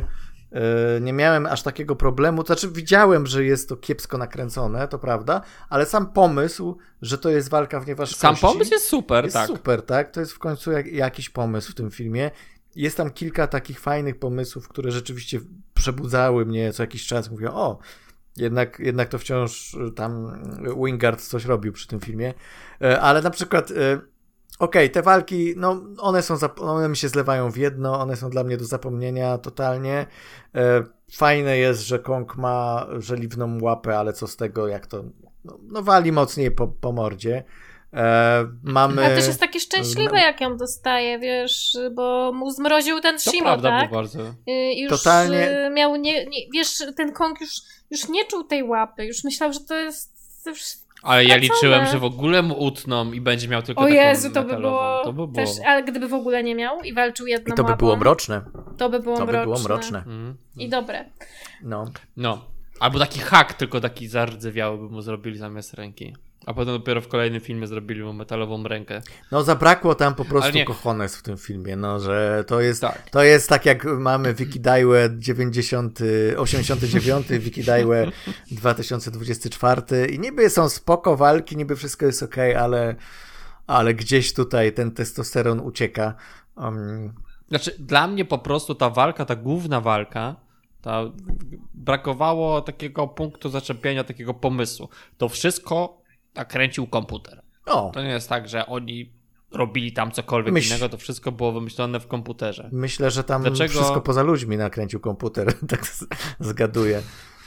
nie miałem aż takiego problemu, to znaczy widziałem, że jest to kiepsko nakręcone, to prawda, ale sam pomysł, że to jest walka w nieważkości. Sam pomysł jest super, jest tak. super, tak, to jest w końcu jak, jakiś pomysł w tym filmie. Jest tam kilka takich fajnych pomysłów, które rzeczywiście przebudzały mnie co jakiś czas. Mówię, o, jednak, jednak to wciąż tam Wingard coś robił przy tym filmie, ale na przykład okej, okay, te walki, no one są, one mi się zlewają w jedno, one są dla mnie do zapomnienia totalnie. E, fajne jest, że Kong ma żeliwną łapę, ale co z tego, jak to, no, no wali mocniej po, po mordzie. E, mamy... Ale też jest taki szczęśliwy, no, jak ją dostaje, wiesz, bo mu zmroził ten to Shimo, prawda, tak? bardzo. I już Totalnie... miał, nie, nie, wiesz, ten Kong już, już nie czuł tej łapy, już myślał, że to jest... Już... Ale ja liczyłem, że w ogóle mu utną i będzie miał tylko o taką Jezu, to by metalową. było, to by było. Też, ale gdyby w ogóle nie miał i walczył jedną I to by łapą, było mroczne. To by było to mroczne. By było mroczne. Mm. I dobre. No. No. Albo taki hak, tylko taki zardzewiały by mu zrobili zamiast ręki. A potem dopiero w kolejnym filmie zrobili mu metalową rękę. No zabrakło tam po prostu cojones w tym filmie, no, że to jest tak, to jest tak jak mamy Vicky Daiwę osiemdziesiąty dziewiąty, Vicky Daiwę dwa tysiące dwudziesty czwarty i niby są spoko walki, niby wszystko jest okej, okay, ale, ale gdzieś tutaj ten testosteron ucieka. Um... Znaczy dla mnie po prostu ta walka, ta główna walka, ta... brakowało takiego punktu zaczepienia, takiego pomysłu. To wszystko nakręcił komputer. O. To nie jest tak, że oni robili tam cokolwiek Myśl... innego, to wszystko było wymyślone w komputerze. Myślę, że tam Dlaczego... wszystko poza ludźmi nakręcił komputer, tak zgaduję.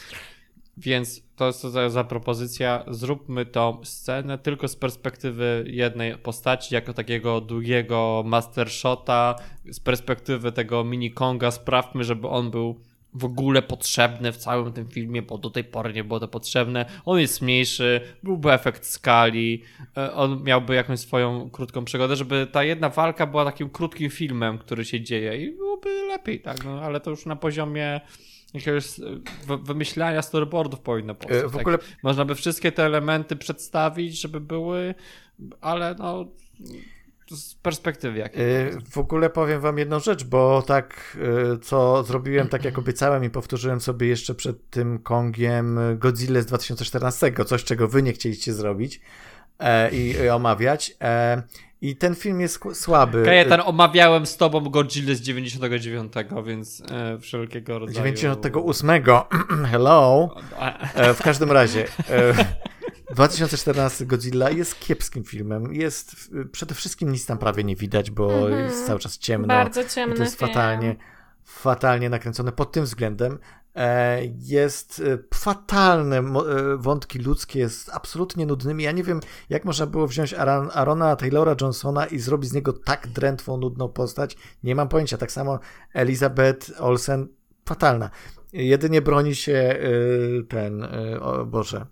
Więc to jest to za, za propozycja, zróbmy tą scenę tylko z perspektywy jednej postaci, jako takiego długiego mastershota, z perspektywy tego mini Konga, sprawmy, żeby on był w ogóle potrzebny w całym tym filmie, bo do tej pory nie było to potrzebne. On jest mniejszy, byłby efekt skali, on miałby jakąś swoją krótką przygodę, żeby ta jedna walka była takim krótkim filmem, który się dzieje i byłoby lepiej, tak, no, ale to już na poziomie jakiegoś wymyślania storyboardów powinno powstać. W ogóle... tak? Można by wszystkie te elementy przedstawić, żeby były, ale no... z perspektywy jakiej. W ogóle powiem wam jedną rzecz, bo tak, co zrobiłem, tak jak obiecałem i powtórzyłem sobie jeszcze przed tym Kongiem Godzilla z dwa tysiące czternastego, coś, czego wy nie chcieliście zrobić e, i, i omawiać. E, I ten film jest słaby. Kajetan, omawiałem z tobą Godzilla z dziewięćdziesiątego dziewiątego, więc e, wszelkiego rodzaju... dziewięćdziesiątego ósmego Hello. E, w każdym razie... E, dwa tysiące czternasty Godzilla jest kiepskim filmem. Jest przede wszystkim nic tam prawie nie widać, bo mm-hmm. jest cały czas ciemno. Bardzo ciemno. To jest fatalnie, fatalnie nakręcone pod tym względem. E, jest fatalne e, wątki ludzkie, jest absolutnie nudnymi. Ja nie wiem, jak można było wziąć Aaron, Aarona Taylora Johnsona i zrobić z niego tak drętwą, nudną postać. Nie mam pojęcia. Tak samo Elizabeth Olsen, fatalna. Jedynie broni się e, ten, e, o Boże...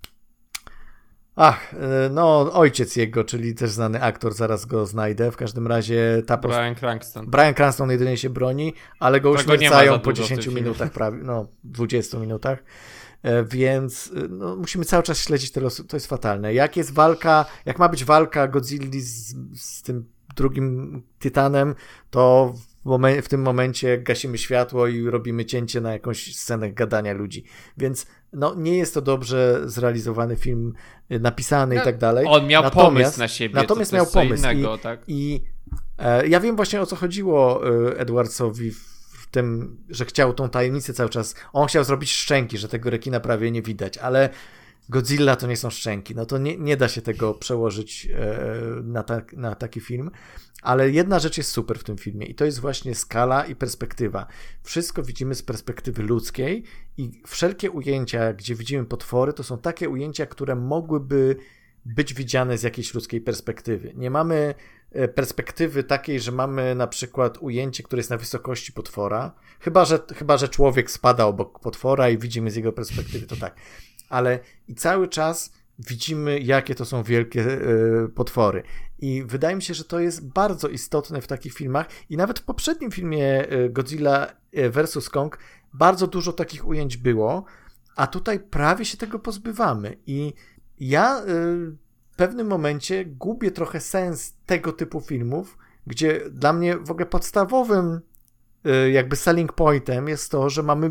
Ach, no ojciec jego, czyli też znany aktor, zaraz go znajdę. W każdym razie ta post... Bryan Cranston. Bryan Cranston jedynie się broni, ale go uśmiercają po dziesięciu minutach prawie, no dwudziestu minutach. Więc no, musimy cały czas śledzić te losy. To jest fatalne. Jak jest walka, jak ma być walka Godzilli z, z tym drugim Tytanem, to momen- w tym momencie gasimy światło i robimy cięcie na jakąś scenę gadania ludzi. Więc no, nie jest to dobrze zrealizowany film, napisany no, i tak dalej. On miał natomiast, pomysł na siebie. Natomiast to miał pomysł. Innego, I, tak? i e, ja wiem właśnie, o co chodziło e, Edwardsowi w, w tym, że chciał tą tajemnicę cały czas. On chciał zrobić szczęki, że tego rekina prawie nie widać, ale Godzilla to nie są szczęki. No to nie, nie da się tego przełożyć e, na, ta, na taki film. Ale jedna rzecz jest super w tym filmie i to jest właśnie skala i perspektywa. Wszystko widzimy z perspektywy ludzkiej i wszelkie ujęcia, gdzie widzimy potwory, to są takie ujęcia, które mogłyby być widziane z jakiejś ludzkiej perspektywy. Nie mamy perspektywy takiej, że mamy na przykład ujęcie, które jest na wysokości potwora, chyba że, chyba, że człowiek spada obok potwora i widzimy z jego perspektywy, to tak. Ale i cały czas widzimy, jakie to są wielkie y, potwory. I wydaje mi się, że to jest bardzo istotne w takich filmach i nawet w poprzednim filmie y, Godzilla versus. Kong bardzo dużo takich ujęć było, a tutaj prawie się tego pozbywamy. I ja y, w pewnym momencie gubię trochę sens tego typu filmów, gdzie dla mnie w ogóle podstawowym y, jakby selling pointem jest to, że mamy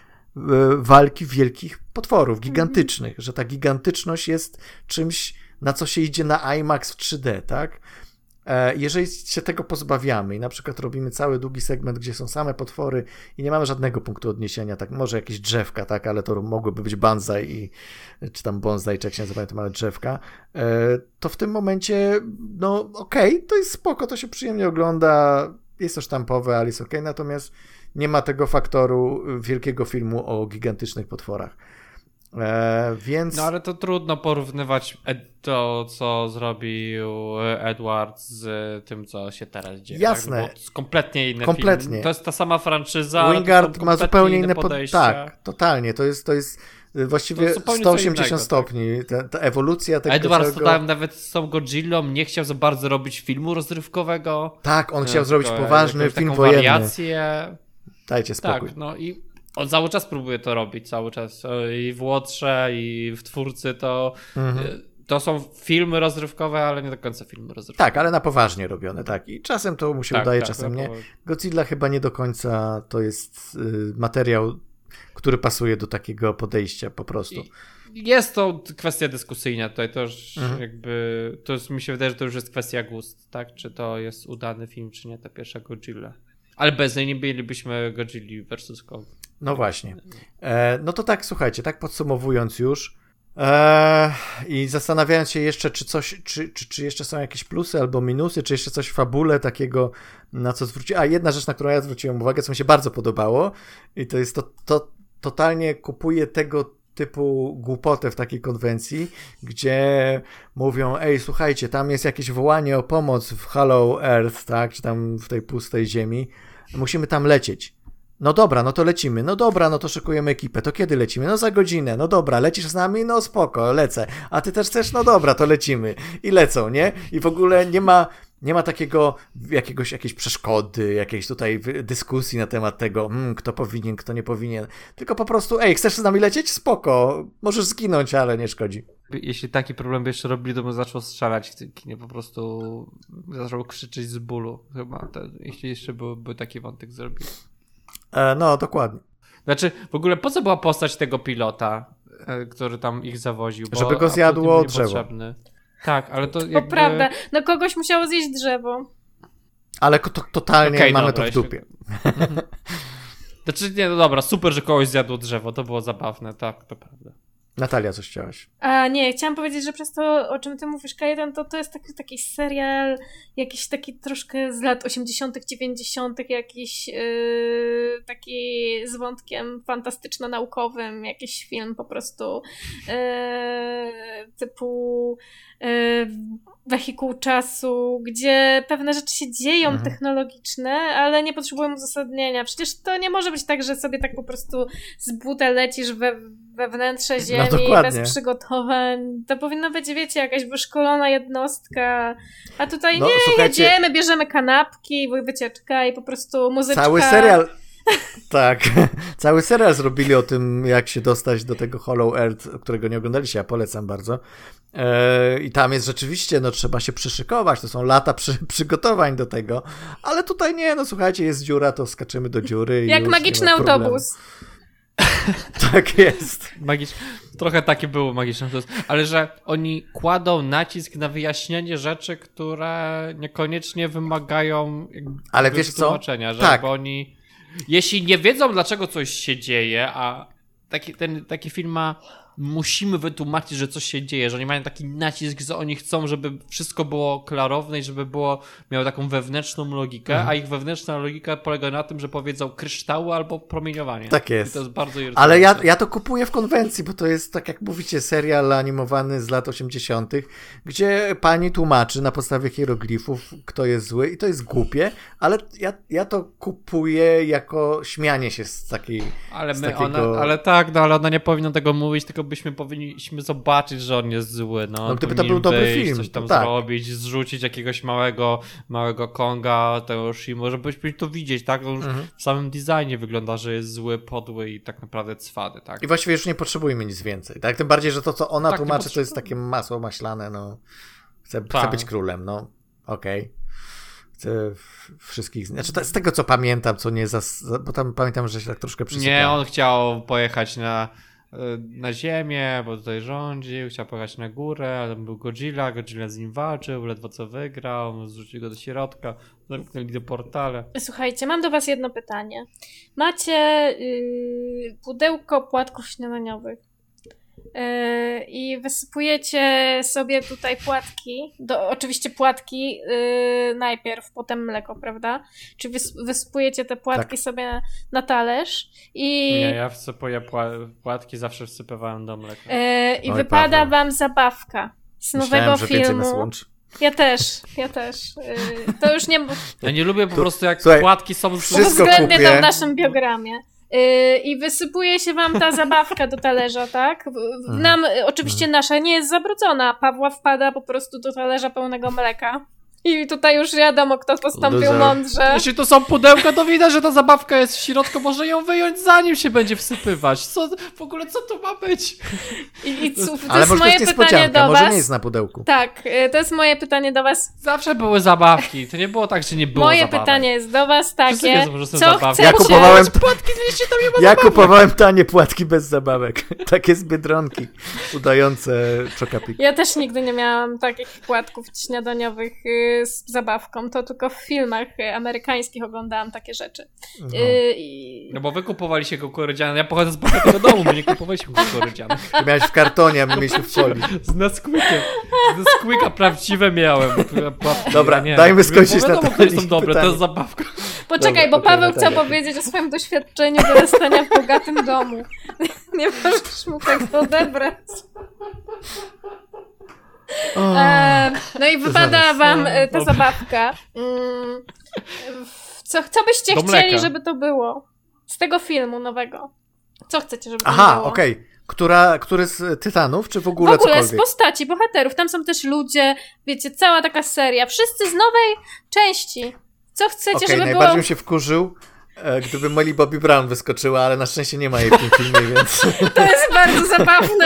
walki wielkich potworów, gigantycznych, mm-hmm. że ta gigantyczność jest czymś, na co się idzie na IMAX w trzy D, tak? Jeżeli się tego pozbawiamy i na przykład robimy cały długi segment, gdzie są same potwory i nie mamy żadnego punktu odniesienia, tak, może jakieś drzewka, tak, ale to mogłyby być bonsai i, czy tam bonsai, czy jak się nazywają te małe drzewka, to w tym momencie, no okej, okay, to jest spoko, to się przyjemnie ogląda, jest to sztampowe, ale jest okej, okay, natomiast nie ma tego faktoru wielkiego filmu o gigantycznych potworach. E, więc... No ale to trudno porównywać to, co zrobił Edward z tym, co się teraz dzieje. Jasne. Tak? No, to jest kompletnie inny kompletnie. film. To jest ta sama franczyza. Wingard ma zupełnie inne podejście. Tak, totalnie. To jest, to jest właściwie to sto osiemdziesiąt innego, stopni. Tak. Ta, ta ewolucja tego Edward całego... Stodałem nawet z tą Godzillą nie chciał za bardzo robić filmu rozrywkowego. Tak, on chciał zrobić poważny film wojenny. Wariację. Dajcie spokój. Tak, no i on cały czas próbuje to robić, cały czas. I w Łotrze, i w Twórcy to, mhm. to są filmy rozrywkowe, ale nie do końca filmy rozrywkowe. Tak, ale na poważnie robione, tak. I czasem to mu się tak, udaje, tak, czasem nie. Godzilla chyba nie do końca to jest y, materiał, który pasuje do takiego podejścia po prostu. I jest to kwestia dyskusyjna tutaj, to już mhm. jakby, to jest, mi się wydaje, że to już jest kwestia gust, tak? Czy to jest udany film, czy nie, ta pierwsza Godzilla. Ale bez niej nie bylibyśmy Godzilli versus. Kong. No właśnie. E, no to tak, słuchajcie, tak podsumowując już e, i zastanawiając się jeszcze, czy coś, czy, czy, czy jeszcze są jakieś plusy albo minusy, czy jeszcze coś w fabule takiego, na co zwróciłem. A jedna rzecz, na którą ja zwróciłem uwagę, co mi się bardzo podobało i to jest to, to totalnie kupuję tego typu głupotę w takiej konwencji, gdzie mówią, ej, słuchajcie, tam jest jakieś wołanie o pomoc w Hollow Earth, tak, czy tam w tej pustej ziemi, musimy tam lecieć. No dobra, no to lecimy. No dobra, no to szykujemy ekipę. To kiedy lecimy? No za godzinę. No dobra, lecisz z nami? No spoko, lecę. A ty też chcesz? No dobra, to lecimy. I lecą, nie? I w ogóle nie ma, nie ma takiego jakiegoś, jakiejś przeszkody, jakiejś tutaj dyskusji na temat tego, hmm, kto powinien, kto nie powinien. Tylko po prostu, ej, chcesz z nami lecieć? Spoko. Możesz zginąć, ale nie szkodzi. Jeśli taki problem by jeszcze robili, to bym zaczął strzelać w tym kinie. Po prostu zaczął krzyczeć z bólu. Chyba, to, jeśli jeszcze by, by taki wątek zrobił. E, no, dokładnie. Znaczy, w ogóle po co była postać tego pilota, e, który tam ich zawoził? Bo żeby go zjadło drzewo. Potrzebny. Tak, ale to To jakby... prawda. No kogoś musiało zjeść drzewo. Ale to, totalnie okay, mamy dobra, to w dupie. Jeśli... Znaczy, nie, no dobra, super, że kogoś zjadło drzewo. To było zabawne, tak, to prawda. Natalia, coś chciałaś? A nie, chciałam powiedzieć, że przez to, o czym ty mówisz, Kajetan, to to jest taki, taki serial, jakiś taki troszkę z lat osiemdziesiątych, dziewięćdziesiątych, jakiś yy, taki z wątkiem fantastyczno-naukowym, jakiś film po prostu yy, typu yy, wehikuł czasu, gdzie pewne rzeczy się dzieją mhm. technologiczne, ale nie potrzebują uzasadnienia. Przecież to nie może być tak, że sobie tak po prostu z buta lecisz we we wnętrze ziemi, no bez przygotowań. To powinno być, wiecie, jakaś wyszkolona jednostka. A tutaj no, nie, słuchajcie, jedziemy, bierzemy kanapki, wycieczka i po prostu muzyczka. Cały serial, Tak, cały serial zrobili o tym, jak się dostać do tego Hollow Earth, którego nie oglądaliście, ja polecam bardzo. Eee, I tam jest rzeczywiście, no trzeba się przyszykować, to są lata przy, przygotowań do tego, ale tutaj nie, no słuchajcie, jest dziura, to skaczymy do dziury. Jak już magiczny autobus. Tak jest. Magicz... Trochę takie było magiczne, ale że oni kładą nacisk na wyjaśnienie rzeczy, które niekoniecznie wymagają ale wiesz tłumaczenia, co? że tak. bo oni jeśli nie wiedzą, dlaczego coś się dzieje, a taki, ten, taki film ma musimy wytłumaczyć, że coś się dzieje, że oni mają taki nacisk, że oni chcą, żeby wszystko było klarowne i żeby było, miało taką wewnętrzną logikę, mhm. a ich wewnętrzna logika polega na tym, że powiedzą kryształy albo promieniowanie. Tak jest. I to jest bardzo irytujące. Ale ja, ja to kupuję w konwencji, bo to jest, tak jak mówicie, serial animowany z lat osiemdziesiątych, gdzie pani tłumaczy na podstawie hieroglifów, kto jest zły i to jest głupie, ale ja, ja to kupuję jako śmianie się z takiej ale, z my, takiego... ona, ale tak, no ale ona nie powinna tego mówić, tylko byśmy powinniśmy zobaczyć, że on jest zły. No, no gdyby to był dobry wyjść, film, coś tam tak. zrobić, zrzucić jakiegoś małego, małego Konga, tego Shimo, żebyśmy to widzieć, tak? On mhm. w samym designie wygląda, że jest zły, podły i tak naprawdę cwany, tak? I właściwie już nie potrzebujemy nic więcej, tak? Tym bardziej, że to, co ona tak, tłumaczy, to jest takie masło maślane, no. Chcę, tak. chcę być królem, no. Okej. Okay. Chcę wszystkich... Znaczy, to, z tego, co pamiętam, co nie... Zas... Bo tam pamiętam, że się tak troszkę przysypałem. Nie, on chciał pojechać na... na ziemię, bo tutaj rządził, chciał pojechać na górę, ale tam był Godzilla, Godzilla z nim walczył, ledwo co wygrał, zrzucił go do środka, zamknęli do portale. Słuchajcie, mam do was jedno pytanie. Macie yy, pudełko płatków śniadaniowych yy, i wysypujecie sobie tutaj płatki, do, oczywiście płatki yy, najpierw, potem mleko, prawda? Czy wys, wysypujecie te płatki tak. sobie na talerz i... Nie, ja wsypuję pła- płatki, zawsze wsypywałem do mleka. Yy, I Oj, wypada Paweł. wam zabawka z Myślałem, nowego że filmu. Nas łączy. Ja też, ja też. Yy, to już nie... Ja nie lubię po to, prostu jak słuchaj, płatki są... Uwzględnię to w naszym biogramie. Yy, I wysypuje się wam ta zabawka do talerza, tak? Nam, mm. oczywiście mm. nasza nie jest zabrudzona. Pawła wpada po prostu do talerza pełnego mleka. I tutaj już wiadomo, kto postąpił Dużo. mądrze. Jeśli to są pudełka, to widać, że ta zabawka jest w środku. Może ją wyjąć, zanim się będzie wsypywać. Co, w ogóle co to ma być? I, i co, to Ale jest może moje to jest pytanie do was. Może nie jest na pudełku. Tak, to jest moje pytanie do was. Zawsze były zabawki. To nie było tak, że nie było Moje zabawek. pytanie jest do was takie, wiedzą, co zabawki. chcecie? Ja kupowałem, płatki, tam nie ma ja kupowałem tanie płatki bez zabawek. Takie z Biedronki udające czokapik. Ja też nigdy nie miałam takich płatków śniadaniowych z zabawką. To tylko w filmach amerykańskich oglądałam takie rzeczy. No, yy, i... no bo wy kupowaliście kukurydziane. Ja pochodzę z bogatego domu, my nie kupowaliśmy kukurydzianych. Ty miałeś w kartonie, a my mieliśmy w folii. Z Nesquikiem. Z Nesquika prawdziwe miałem. Płatki, Dobra, nie. dajmy skończyć no, na to które są dobre, pytanie. to jest zabawka. Poczekaj, Dobra, bo Paweł okay, chciał tak. powiedzieć o swoim doświadczeniu wyrastania w bogatym domu. Nie możesz mu tego odebrać. E, no i wypada wam e, ta zabawka. Mm, co, co byście Do chcieli, mleka. żeby to było? Z tego filmu nowego. Co chcecie, żeby to Aha, było? okej. Okay. Która, który z Tytanów, czy w ogóle W ogóle cokolwiek? z postaci, bohaterów. Tam są też ludzie, wiecie, cała taka seria. Wszyscy z nowej części. Co chcecie, okay, żeby najbardziej było... bym się wkurzył, e, gdyby Molly Bobby Brown wyskoczyła, ale na szczęście nie ma jej w tym filmie, więc... To jest bardzo zabawne.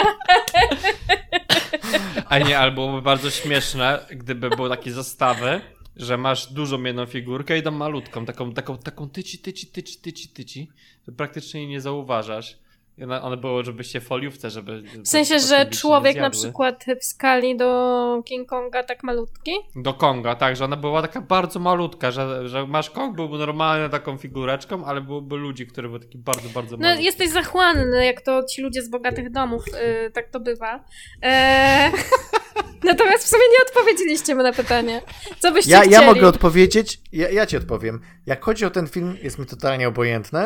A nie, albo byłoby bardzo śmieszne, gdyby były takie zestawy, że masz dużą jedną figurkę i tam malutką, taką, taką, taką tyci, tyci, tyci, tyci, tyci, że praktycznie jej nie zauważasz. I one, one były, żebyście foliówce, żeby... W sensie, że człowiek na przykład w skali do King Konga tak malutki? Do Konga, tak, że ona była taka bardzo malutka, że, że masz Kong byłby normalnie taką figureczką, ale byłoby ludzi, które były takie bardzo, bardzo No malutkie. jesteś zachłanny, jak to ci ludzie z bogatych domów, yy, tak to bywa. Eee... Natomiast w sumie nie odpowiedzieliście mi na pytanie. Co byście ja, chcieli? Ja mogę odpowiedzieć, ja, ja ci odpowiem. Jak chodzi o ten film, jest mi totalnie obojętne.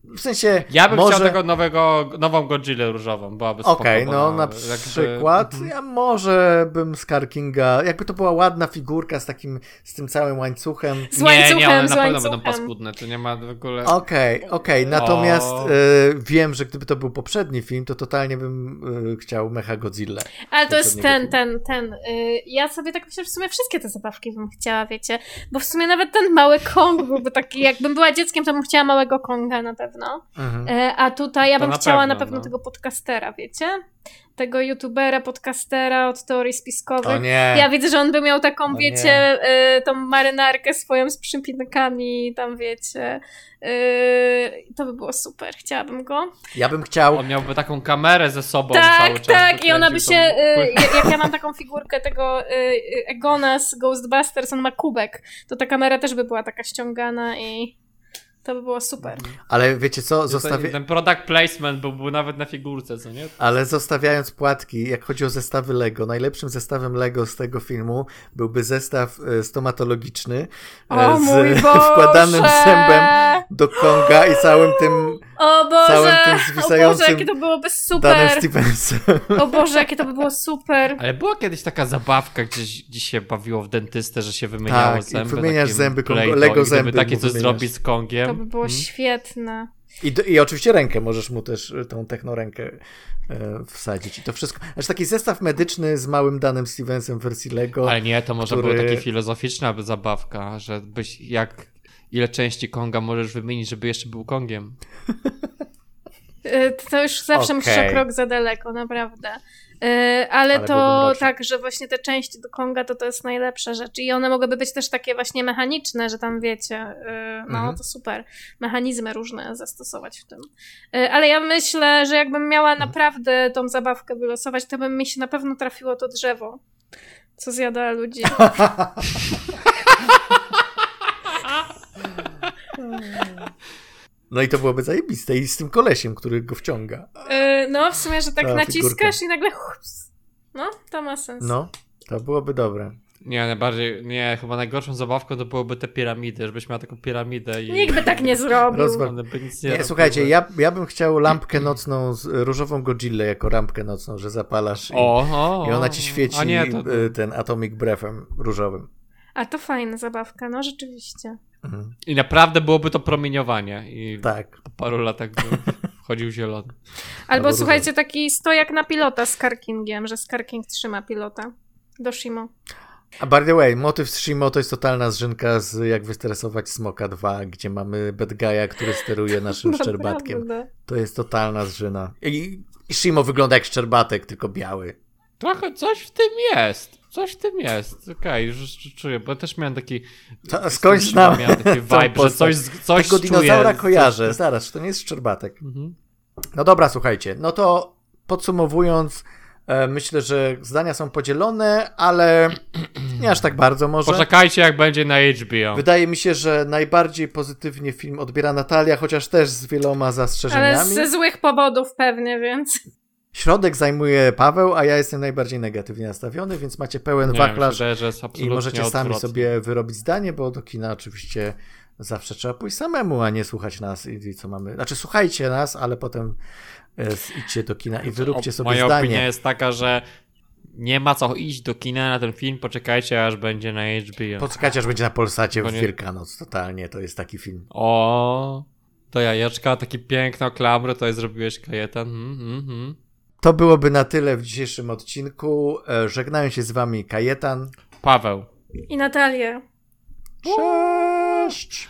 w sensie Ja bym może... chciał tego nowego, nową Godzillę różową, byłaby spoko. Okej, okay, no na jakby... przykład ja może bym z Car Kinga, jakby to była ładna figurka z takim, z tym całym łańcuchem. Z łańcuchem, nie, nie, one z na pewno łańcuchem. będą paskudne, to nie ma w ogóle... Okej, okay, okej, okay. Natomiast o... y, wiem, że gdyby to był poprzedni film, to totalnie bym y, chciał Mecha Godzilla. Ale to jest ten, ten, ten. Y, ja sobie tak myślę, że w sumie wszystkie te zabawki bym chciała, wiecie, bo w sumie nawet ten mały Kong byłby taki, jakbym była dzieckiem, to bym chciała małego Konga na pewno. Mhm. Y, a tutaj ja bym na chciała pewno, na pewno no. tego podcastera, wiecie? Tego youtubera, podcastera od teorii spiskowych. O nie. Ja widzę, że on by miał taką, o wiecie, y, tą marynarkę swoją z przypinkami, tam wiecie. Y, to by było super, chciałabym go. Ja bym chciał... On miałby taką kamerę ze sobą tak, cały czas. Tak, tak, i ona by się, y, jak ja mam taką figurkę tego y, Egona z Ghostbusters, on ma kubek, to ta kamera też by była taka ściągana i... To by było super. Ale wiecie co? Zostawi... Ten product placement był, był nawet na figurce, co nie? Ale zostawiając płatki, jak chodzi o zestawy Lego, najlepszym zestawem Lego z tego filmu byłby zestaw stomatologiczny o, z mój wkładanym zębem do Konga i całym tym o Boże, całym tym zwisającym o Boże, jakie to byłoby super. Danem Stevensem. O Boże, jakie to by było super. Ale była kiedyś taka zabawka, gdzieś, gdzieś się bawiło w dentystę, że się wymieniało tak, zęby. wymieniasz zęby, Kongo, Lego zęby. Takie coś zrobić z Kongiem. To by było hmm. świetne. I, do, I oczywiście rękę, możesz mu też tą technorękę e, wsadzić i to wszystko. Znaczy taki zestaw medyczny z małym Danem Stevensem w wersji Lego. Ale nie, to może który... była taka filozoficzna zabawka, że byś jak ile części Konga możesz wymienić, żeby jeszcze był Kongiem. To już zawsze okay. musisz o krok za daleko, naprawdę. Yy, ale, ale to tak, że właśnie te części do Konga to to jest najlepsza rzecz i one mogłyby być też takie właśnie mechaniczne, że tam wiecie, yy, no mhm. to super, mechanizmy różne zastosować w tym. Yy, ale ja myślę, że jakbym miała naprawdę tą zabawkę wylosować, to by mi się na pewno trafiło to drzewo, co zjada ludzi. No i to byłoby zajebiste i z tym kolesiem, który go wciąga. Yy, no w sumie, że tak Ta naciskasz figurka. I nagle hups. No, to ma sens. No, to byłoby dobre. Nie, najbardziej, nie, chyba najgorszą zabawką to byłoby te piramidy, żebyś miał taką piramidę i... Nikt by tak nie zrobił. Rozwa- by nic nie, nie nie słuchajcie, ja, ja bym chciał lampkę nocną, z różową Godzillę jako lampkę nocną, że zapalasz i, o, o, i ona ci świeci a nie, to... ten Atomic Breathem różowym. A to fajna zabawka, no rzeczywiście. Mhm. I naprawdę byłoby to promieniowanie i tak. po paru latach wchodził zielony. Albo, Albo słuchajcie, taki stojak na pilota z Car Kingiem, że Car King trzyma pilota do Shimo. A by the way, motyw z Shimo to jest totalna zrzynka z Jak wystresować Smoka dwa, gdzie mamy bad guy'a, który steruje naszym szczerbatkiem. To jest totalna zżyna. I, i Shimo wygląda jak szczerbatek, tylko biały. Trochę coś w tym jest. Coś w tym jest. Okej, okay, już czuję, bo też miałem taki... To, skądś znam miałem taki vibe, że coś, coś Tego dinozaura czuję, kojarzę. coś... Zaraz, to nie jest szczerbatek. Mhm. No dobra, słuchajcie. No to podsumowując, e, myślę, że zdania są podzielone, ale nie aż tak bardzo może. Poczekajcie, jak będzie na H B O. Wydaje mi się, że najbardziej pozytywnie film odbiera Natalia, chociaż też z wieloma zastrzeżeniami. Ale ze złych powodów pewnie, więc... Środek zajmuje Paweł, a ja jestem najbardziej negatywnie nastawiony, więc macie pełen nie, wachlarz i możecie sami odwrotnie. sobie wyrobić zdanie, bo do kina oczywiście zawsze trzeba pójść samemu, a nie słuchać nas i, i co mamy. Znaczy słuchajcie nas, ale potem e, idźcie do kina i wyróbcie sobie Moja zdanie. Moja opinia jest taka, że nie ma co iść do kina na ten film, poczekajcie aż będzie na H B O. Poczekajcie aż będzie na Polsacie w Wielkanoc, totalnie, to jest taki film. O, to jajeczka, takie piękne klamry, to jest zrobiłeś Kajetan. Mm, mm, mm. To byłoby na tyle w dzisiejszym odcinku. Żegnają się z wami Kajetan, Paweł i Natalia. Cześć!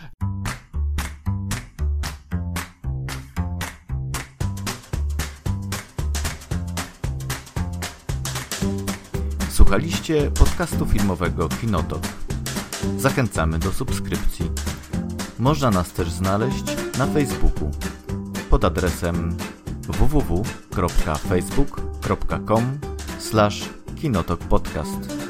Słuchaliście podcastu filmowego Kinotok. Zachęcamy do subskrypcji. Można nas też znaleźć na Facebooku pod adresem w w w kropka facebook kropka com slash kinotok podcast.